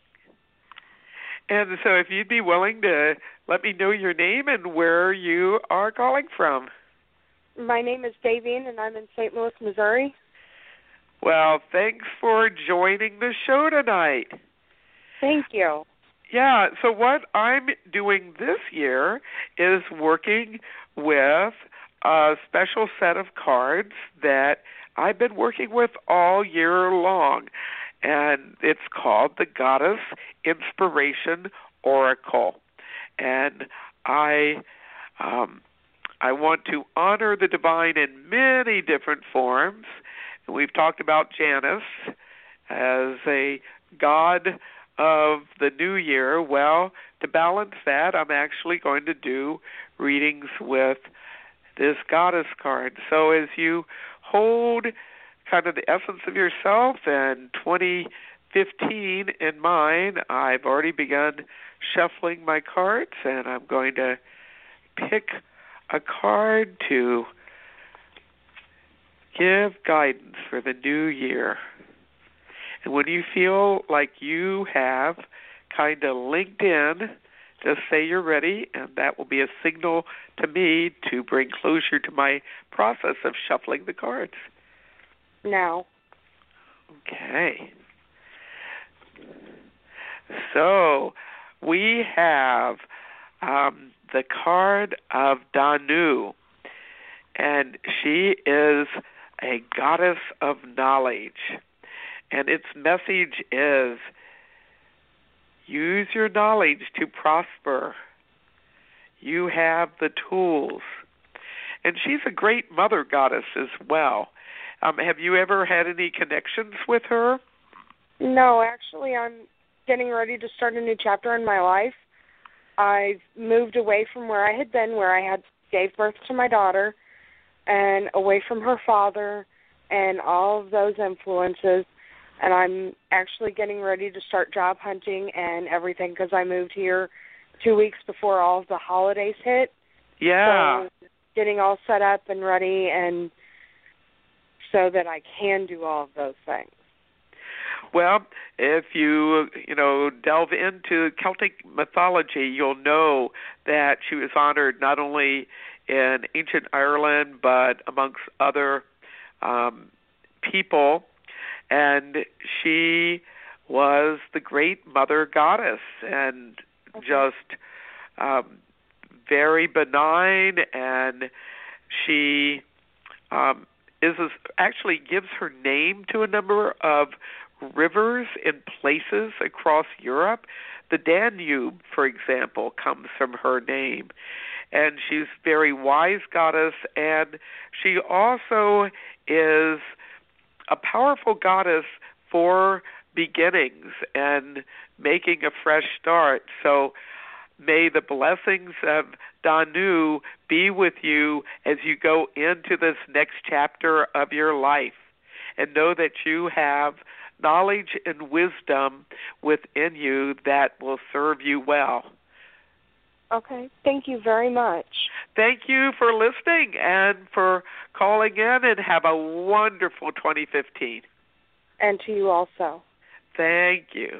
S3: And so if you'd be willing to let me know your name and where you are calling from.
S6: My name is Davian, and I'm in Saint Louis, Missouri.
S3: Well, thanks for joining the show tonight.
S6: Thank you.
S3: Yeah, so what I'm doing this year is working with a special set of cards that I've been working with all year long, and it's called the Goddess Inspiration Oracle. And I um, I want to honor the divine in many different forms. We've talked about Janus as a god of the new year. Well, to balance that, I'm actually going to do readings with this goddess card. So as you hold kind of the essence of yourself and twenty fifteen in mind, I've already begun shuffling my cards, and I'm going to pick a card to give guidance for the new year. And when you feel like you have kind of linked in. Just say you're ready, and that will be a signal to me to bring closure to my process of shuffling the cards.
S6: Now.
S3: Okay. So we have um, the card of Danu, and she is a goddess of knowledge. And its message is, use your knowledge to prosper. You have the tools. And she's a great mother goddess as well. Um, have you ever had any connections with her?
S6: No, actually, I'm getting ready to start a new chapter in my life. I've moved away from where I had been, where I had gave birth to my daughter, and away from her father and all of those influences. And I'm actually getting ready to start job hunting and everything because I moved here two weeks before all of the holidays hit.
S3: Yeah.
S6: So getting all set up and ready and so that I can do all of those things.
S3: Well, if you, you know, delve into Celtic mythology, you'll know that she was honored not only in ancient Ireland but amongst other um, people, and she was the great mother goddess and okay. just um, very benign, and she um, is a, actually gives her name to a number of rivers in places across Europe. The Danube, for example, comes from her name. And she's a very wise goddess, and she also is a powerful goddess for beginnings and making a fresh start. So may the blessings of Danu be with you as you go into this next chapter of your life. And know that you have knowledge and wisdom within you that will serve you well.
S6: Okay. Thank you very much.
S3: Thank you for listening and for calling in, and have a wonderful twenty fifteen.
S6: And to you also.
S3: Thank you.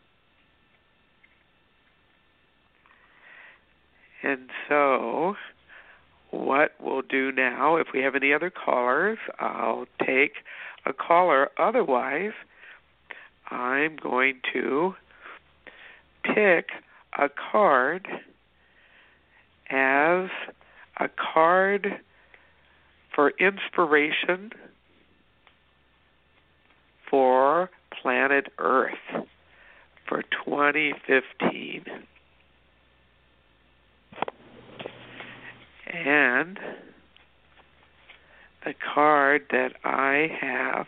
S3: And so what we'll do now, if we have any other callers, I'll take a caller. Otherwise, I'm going to pick a card as a card for inspiration for planet Earth for twenty fifteen. And the card that I have,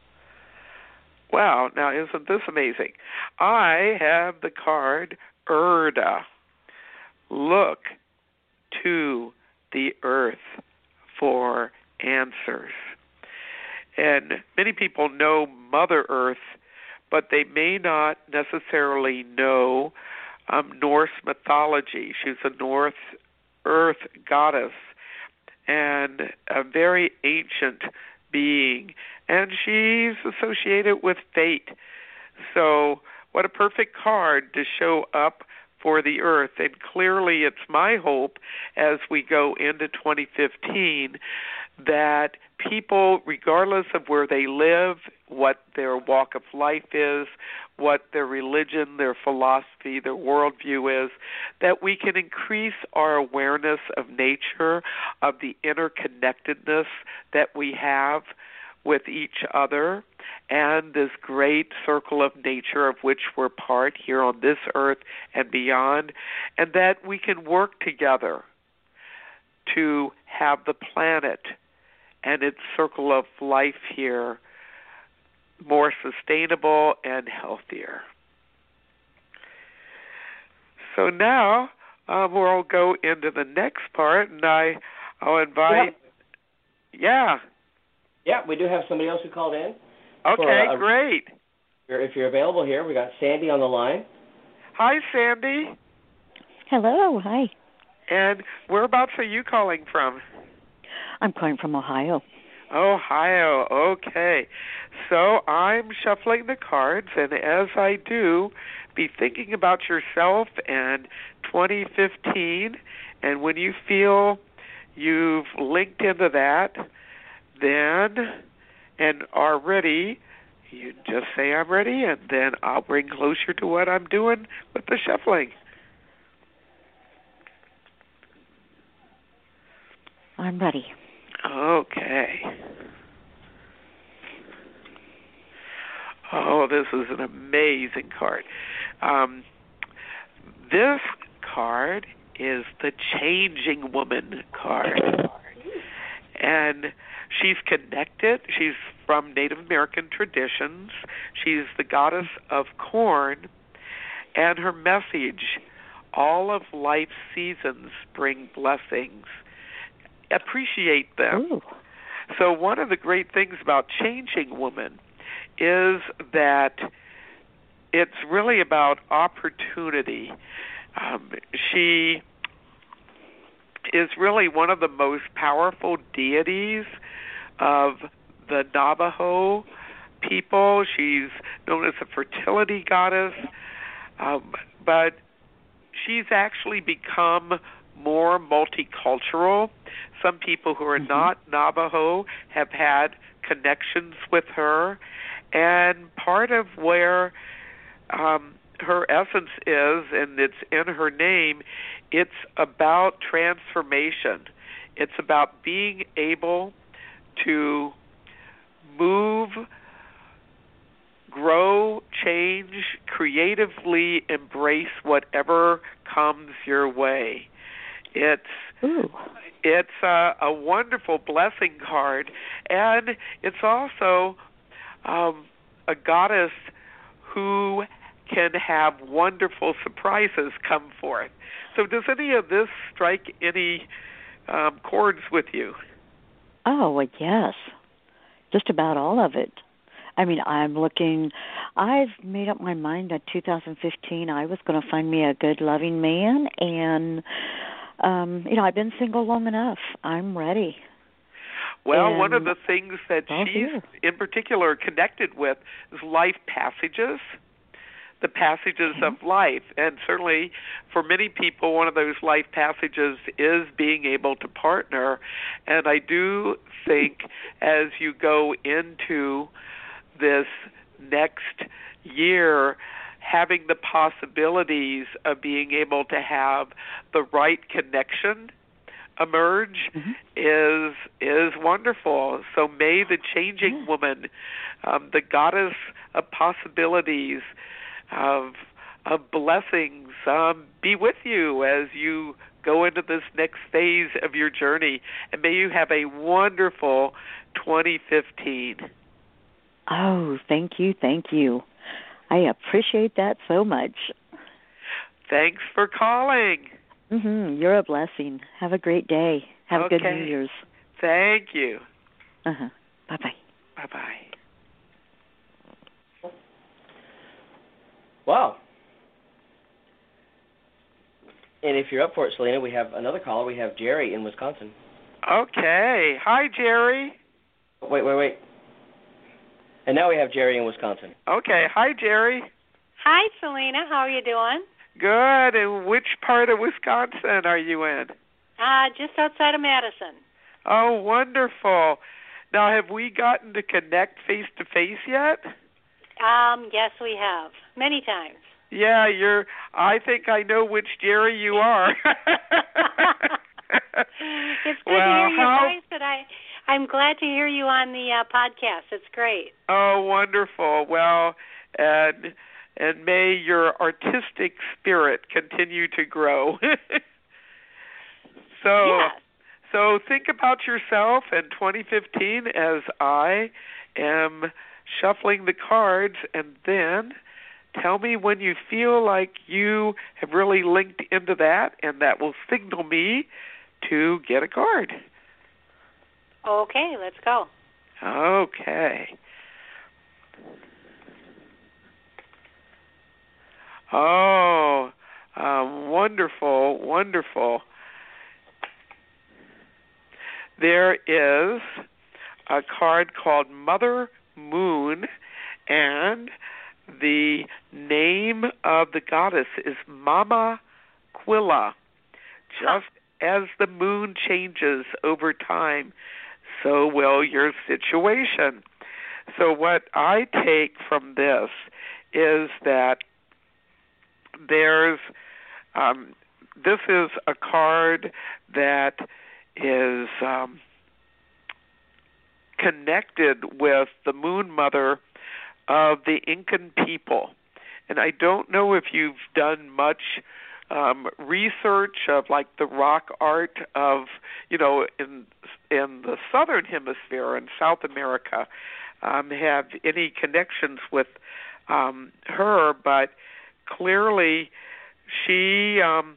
S3: wow, now isn't this amazing? I have the card Erda. Look to the earth for answers. And many people know Mother Earth, but they may not necessarily know um, Norse mythology. She's a North Earth goddess and a very ancient being, and she's associated with fate. So what a perfect card to show up for the earth. And clearly it's my hope as we go into twenty fifteen that people, regardless of where they live, what their walk of life is, what their religion, their philosophy, their worldview is, that we can increase our awareness of nature, of the interconnectedness that we have with each other, and this great circle of nature of which we're part here on this earth and beyond, and that we can work together to have the planet and its circle of life here more sustainable and healthier. So now um, we'll go into the next part, and I, I'll invite, yeah.
S4: Yeah, we do have somebody else who called in.
S3: Okay,
S4: a,
S3: great.
S4: If you're available here, we got Sandy on the line.
S3: Hi, Sandy.
S5: Hello, hi.
S3: And whereabouts are you calling from?
S5: I'm calling from Ohio.
S3: Ohio, okay. So I'm shuffling the cards, and as I do, be thinking about yourself and twenty fifteen, and when you feel you've linked into that, then, and are ready, you just say, I'm ready, and then I'll bring closer to what I'm doing with the shuffling.
S5: I'm ready.
S3: Okay. Oh, this is an amazing card. Um, this card is the Changing Woman card. And she's connected. She's from Native American traditions. She's the goddess of corn. And her message, all of life's seasons bring blessings. Appreciate them.
S5: Ooh.
S3: So one of the great things about Changing Woman is that it's really about opportunity. Um, she is really one of the most powerful deities of the Navajo people. She's known as a fertility goddess, um, but she's actually become more multicultural. Some people who are mm-hmm. not Navajo have had connections with her, and part of where um, her essence is, and it's in her name, it's about transformation. It's about being able to move, grow, change, creatively embrace whatever comes your way. It's
S5: Ooh.
S3: It's a, a wonderful blessing card, and it's also um, a goddess who can have wonderful surprises come forth. So does any of this strike any um, chords with you?
S5: Oh, well, yes. Just about all of it. I mean, I'm looking, I've made up my mind that two thousand fifteen I was going to find me a good, loving man, and Um, you know, I've been single long enough. I'm ready.
S3: Well,
S5: and
S3: one of the things that
S5: oh,
S3: she's
S5: here.
S3: in particular connected with is life passages, the passages
S5: okay.
S3: of life. And certainly for many people, one of those life passages is being able to partner. And I do think as you go into this next year, having the possibilities of being able to have the right connection emerge
S5: mm-hmm.
S3: is is wonderful. So may the Changing
S5: yeah.
S3: Woman, um, the goddess of possibilities, of of blessings, um, be with you as you go into this next phase of your journey. And may you have a wonderful twenty fifteen.
S5: Oh, thank you, thank you. I appreciate that so much.
S3: Thanks for calling.
S5: Mm-hmm. You're a blessing. Have a great day. Have
S3: okay.
S5: a good New Year's.
S3: Thank you.
S5: Uh-huh. Bye-bye.
S3: Bye-bye.
S4: Wow. And if you're up for it, Selena, we have another caller. We have Jerry in Wisconsin.
S3: Okay. Hi, Jerry.
S4: Wait, wait, wait. And now we have Jerry in Wisconsin.
S3: Okay. Hi, Jerry.
S7: Hi, Selena. How are you doing?
S3: Good. And which part of Wisconsin are you in?
S7: Uh, just outside of Madison.
S3: Oh, wonderful. Now, have we gotten to connect face-to-face yet?
S7: Um, yes, we have. Many times.
S3: Yeah, you're. I think I know which Jerry you are.
S7: It's good
S3: well,
S7: to hear your
S3: how...
S7: voice, but I, I'm glad to hear you on the uh, podcast. It's great.
S3: Oh, wonderful. Well, and and may your artistic spirit continue to grow. so,
S7: yes.
S3: so think about yourself in twenty fifteen as I am shuffling the cards, and then tell me when you feel like you have really linked into that, and that will signal me to get a card.
S7: Okay, let's go.
S3: Okay. Oh, um, wonderful, wonderful. There is a card called Mother Moon, and the name of the goddess is Mama Quilla. Just as the moon changes over time, so will your situation. So what I take from this is that there's um, this is a card that is um, connected with the Moon Mother of the Incan people. And I don't know if you've done much um, research of like the rock art of, you know, in in the southern hemisphere in South America, um, have any connections with um, her, but clearly she um,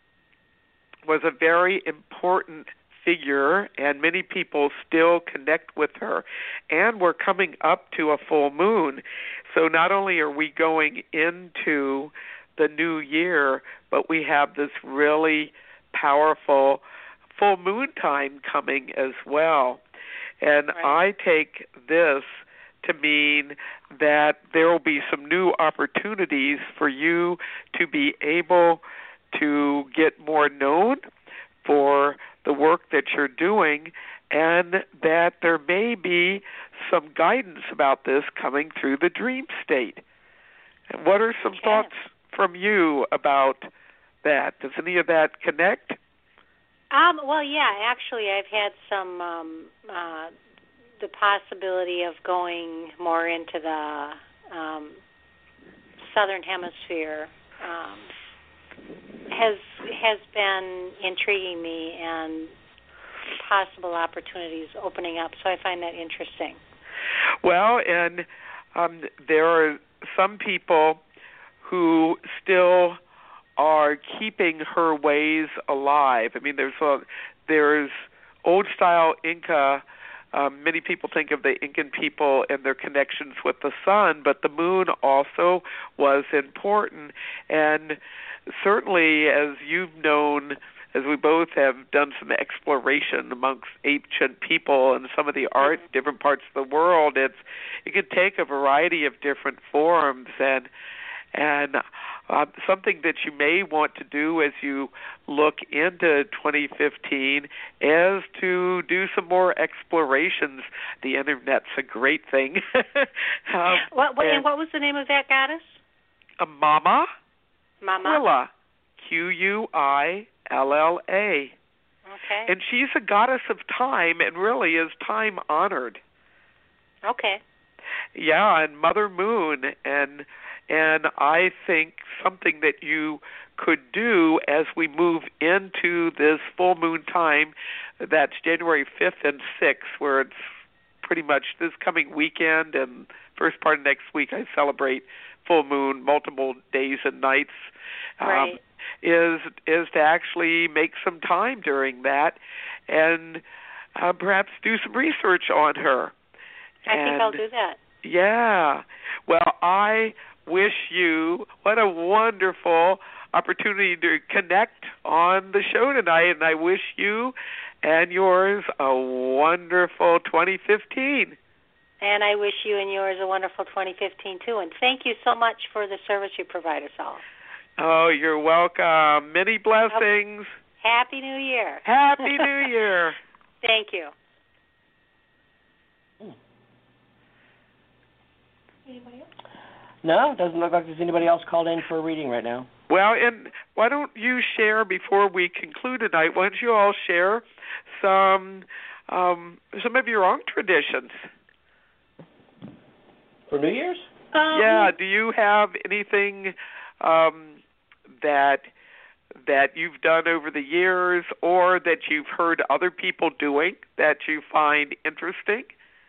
S3: was a very important figure, and many people still connect with her. And we're coming up to a full moon, so not only are we going into the new year, but we have this really powerful full moon time coming as well. And
S7: Right.
S3: I take this to mean that there will be some new opportunities for you to be able to get more known for the work that you're doing, and that there may be some guidance about this coming through the dream state. And what are some
S7: Okay.
S3: thoughts from you about that? Does any of that connect?
S7: Um, well, yeah, actually, I've had some um, uh, the possibility of going more into the um, southern hemisphere um, has has been intriguing me, and possible opportunities opening up. So I find that interesting.
S3: Well, and um, there are some people who still are keeping her ways alive. I mean, there's a, there's old style Inca. Um, many people think of the Incan people and their connections with the sun, but the moon also was important. And certainly, as you've known, as we both have done some exploration amongst ancient people and some of the art in different parts of the world, it's it can take a variety of different forms. And and uh, something that you may want to do as you look into twenty fifteen is to do some more explorations. The Internet's a great thing. um,
S7: What, what, and,
S3: and
S7: what was the name of that goddess?
S3: a Mama
S7: Mama?
S3: Quilla, Q U I L L A.
S7: Okay.
S3: And she's a goddess of time and really is time honored.
S7: Okay.
S3: Yeah, and Mother Moon, and and I think something that you could do as we move into this full moon time, that's January fifth and sixth, where it's pretty much this coming weekend and first part of next week I celebrate full moon, multiple days and nights, um,
S7: Right.
S3: is is to actually make some time during that and uh, perhaps do some research on her.
S7: I
S3: and,
S7: think I'll do that.
S3: Yeah. Well, I wish you what a wonderful opportunity to connect on the show tonight, and I wish you and yours a wonderful twenty fifteen.
S7: And I wish you and yours a wonderful twenty fifteen, too. And thank you so much for the service you provide us all.
S3: Oh, you're welcome. Many blessings.
S7: Happy New Year.
S3: Happy New Year.
S7: Thank you. Anybody else?
S4: No, doesn't look like there's anybody else called in for a reading right now.
S3: Well, and why don't you share before we conclude tonight? Why don't you all share some um, some of your own traditions?
S4: For New Year's?
S7: Um,
S3: Yeah. Do you have anything um, that that you've done over the years, or that you've heard other people doing that you find interesting?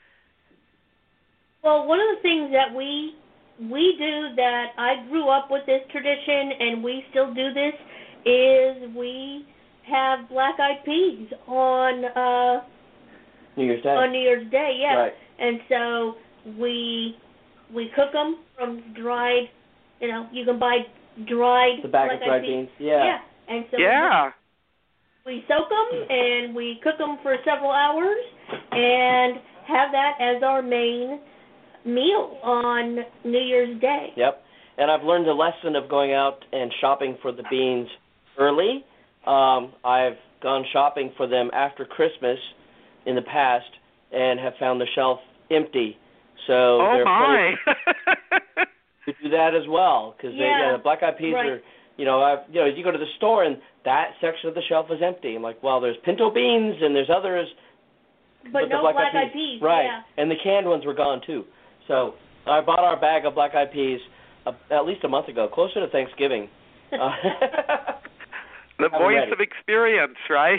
S8: Well, one of the things that we we do that I grew up with this tradition, and we still do this, is we have black-eyed peas on uh,
S4: New Year's Day.
S8: on New Year's Day. Yeah,
S4: Right.
S8: and so we we cook them from dried. You know, you can buy dried
S4: The bag of
S8: black-eyed
S4: dried
S8: peas.
S4: beans. Yeah.
S8: Yeah, and so
S3: Yeah.
S8: we, we soak them and we cook them for several hours and have that as our main meal on New Year's Day.
S4: Yep. And I've learned the lesson of going out and shopping for the beans early. Um, I've gone shopping for them after Christmas in the past and have found the shelf empty. So
S3: oh
S4: there
S3: my!
S4: to do that as well, because
S8: Yeah,
S4: yeah, the black-eyed peas
S8: right.
S4: are, you know, I've, you know, you go to the store and that section of the shelf is empty. I'm like, well, there's pinto beans and there's others,
S8: But,
S4: but the
S8: no
S4: black-eyed
S8: black-eyed
S4: peas,
S8: peas.
S4: right?
S8: Yeah.
S4: And the canned ones were gone too. So I bought our bag of black-eyed peas uh, at least a month ago, closer to Thanksgiving. Uh,
S3: the voice
S4: ready.
S3: of experience, right?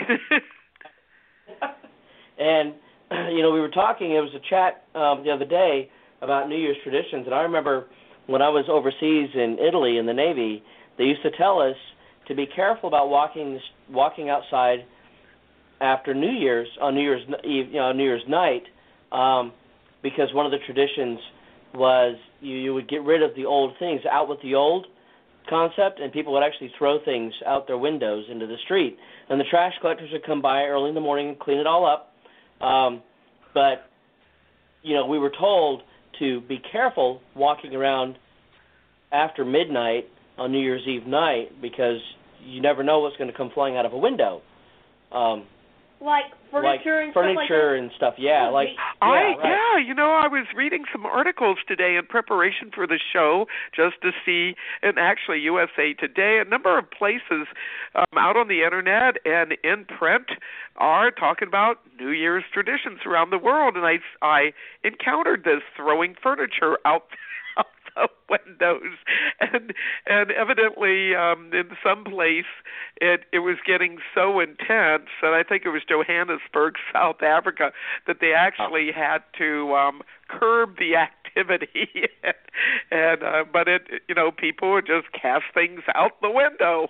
S4: And, you know, we were talking, it was a chat um, the other day about New Year's traditions, and I remember when I was overseas in Italy in the Navy, they used to tell us to be careful about walking walking outside after New Year's, on New Year's Eve, you know, New Year's night, um, because one of the traditions was you, you would get rid of the old things, out with the old concept, and people would actually throw things out their windows into the street. And the trash collectors would come by early in the morning and clean it all up. Um, but, you know, we were told to be careful walking around after midnight on New Year's Eve night because you never know what's going to come flying out of a window. Um,
S8: Like furniture
S4: like
S8: and
S4: furniture
S8: stuff like that?
S4: and stuff, yeah.
S8: Oh,
S4: like
S8: geez.
S3: I
S4: yeah, right.
S3: yeah, you know, I was reading some articles today in preparation for the show just to see, and actually U S A Today, a number of places um, out on the internet and in print are talking about New Year's traditions around the world, and I I encountered this throwing furniture out out the windows, and and evidently um, in some place it it was getting so intense, and I think it was Johannesburg, South Africa, that they actually had to um, curb the activity, and uh, but it you know people would just cast things out the window.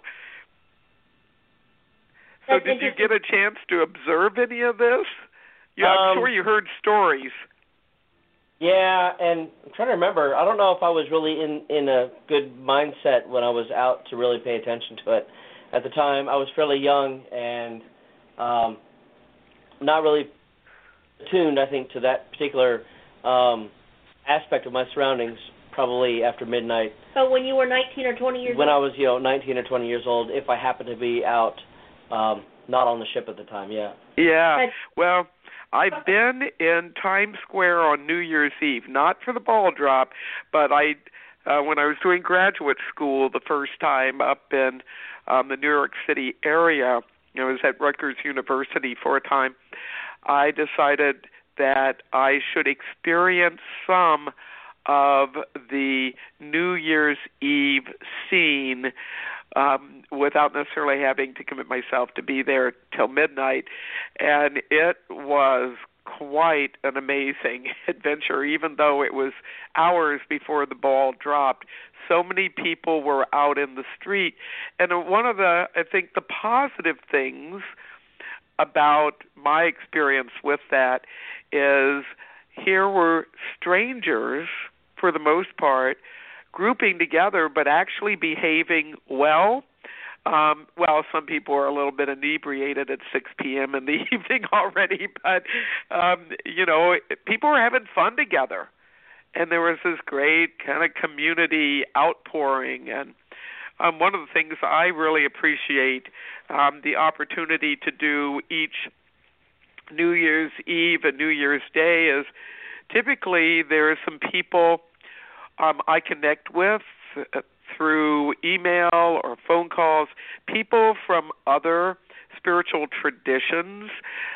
S3: So
S8: That's
S3: did you get a chance to observe any of this? Yeah, I'm
S4: Um,
S3: sure you heard stories.
S4: Yeah, and I'm trying to remember. I don't know if I was really in, in a good mindset when I was out to really pay attention to it. At the time, I was fairly young and um, not really attuned, I think, to that particular um, aspect of my surroundings probably after midnight.
S8: Oh, when you were nineteen or twenty years
S4: When
S8: old?
S4: I was, you know, nineteen or twenty years old, if I happened to be out, um, not on the ship at the time, yeah.
S3: Yeah,
S8: That's-
S3: well, I've been in Times Square on New Year's Eve, not for the ball drop, but I, uh, when I was doing graduate school the first time up in um, the New York City area, I was at Rutgers University for a time, I decided that I should experience some of the New Year's Eve scene um, without necessarily having to commit myself to be there till midnight. And it was quite an amazing adventure, even though it was hours before the ball dropped. So many people were out in the street. And one of the, I think, the positive things about my experience with that is here were strangers, for the most part, grouping together but actually behaving well. Um, well, some people are a little bit inebriated at six p.m. in the evening already, but, um, you know, people were having fun together. And there was this great kind of community outpouring. And um, one of the things I really appreciate um, the opportunity to do each New Year's Eve and New Year's Day is typically there are some people um, I connect with uh, through email or phone calls, people from other spiritual traditions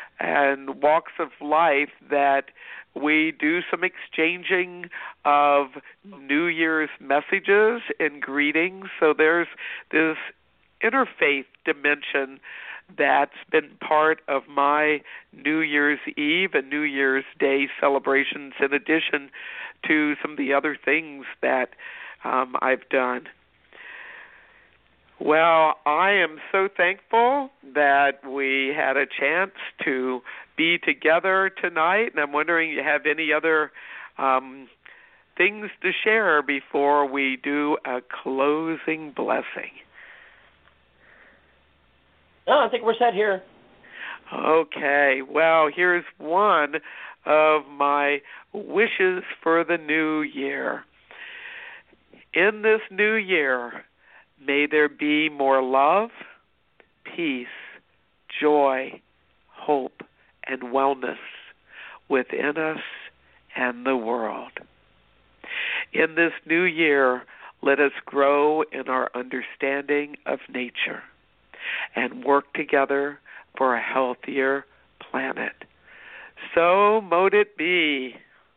S3: and walks of life that we do some exchanging of New Year's messages and greetings. So there's this interfaith dimension that's been part of my New Year's Eve and New Year's Day celebrations, in addition to some of the other things that um, I've done. Well, I am so thankful that we had a chance to be together tonight, and I'm wondering if you have any other um, things to share before we do a closing blessing.
S4: No, I think we're set here.
S3: Okay, well, here's one of my wishes for the new year. In this new year, may there be more love, peace, joy, hope, and wellness within us and the world. In this new year, let us grow in our understanding of nature and work together for a healthier planet. So mote it be.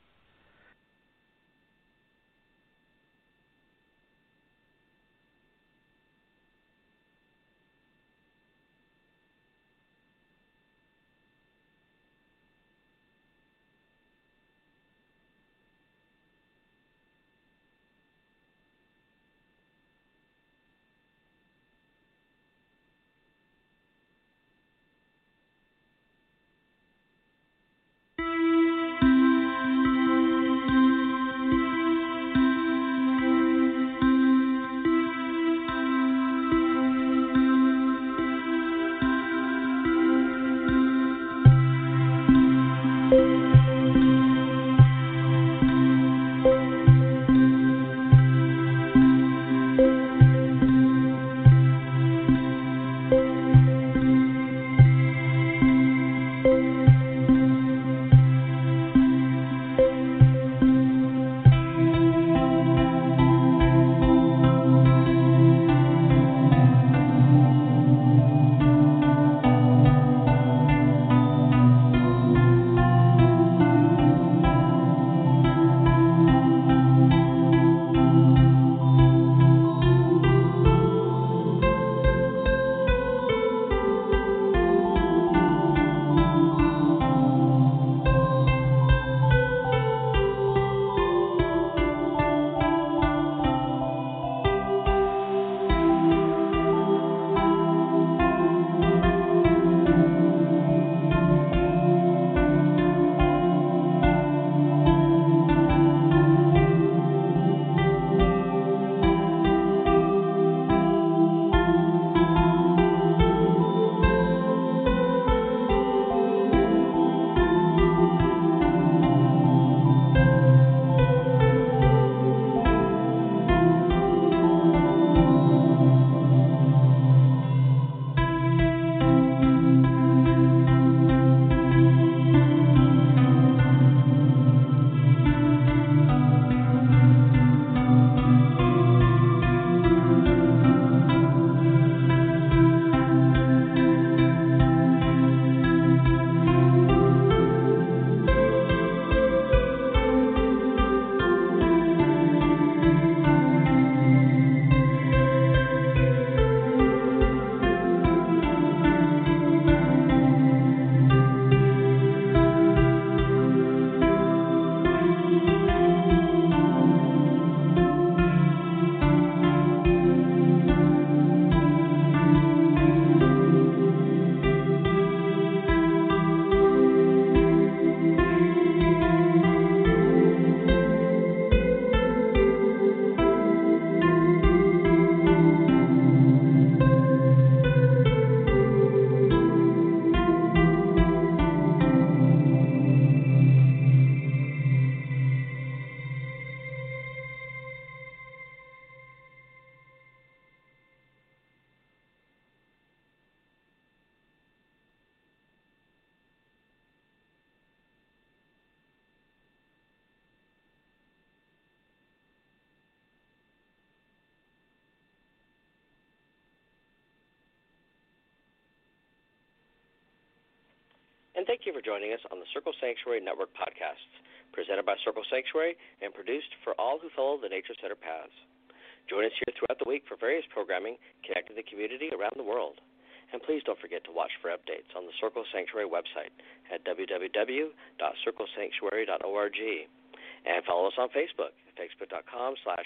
S2: And thank you for joining us on the Circle Sanctuary Network podcasts, presented by Circle Sanctuary and produced for all who follow the Nature Center paths. Join us here throughout the week for various programming connecting the community around the world. And please don't forget to watch for updates on the Circle Sanctuary website at w w w dot circle sanctuary dot org. And follow us on Facebook at facebook.com slash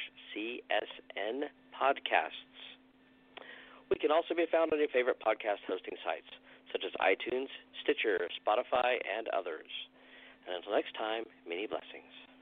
S2: CSN podcasts. We can also be found on your favorite podcast hosting sites, such as iTunes, Stitcher, Spotify, and others. And until next time, many blessings.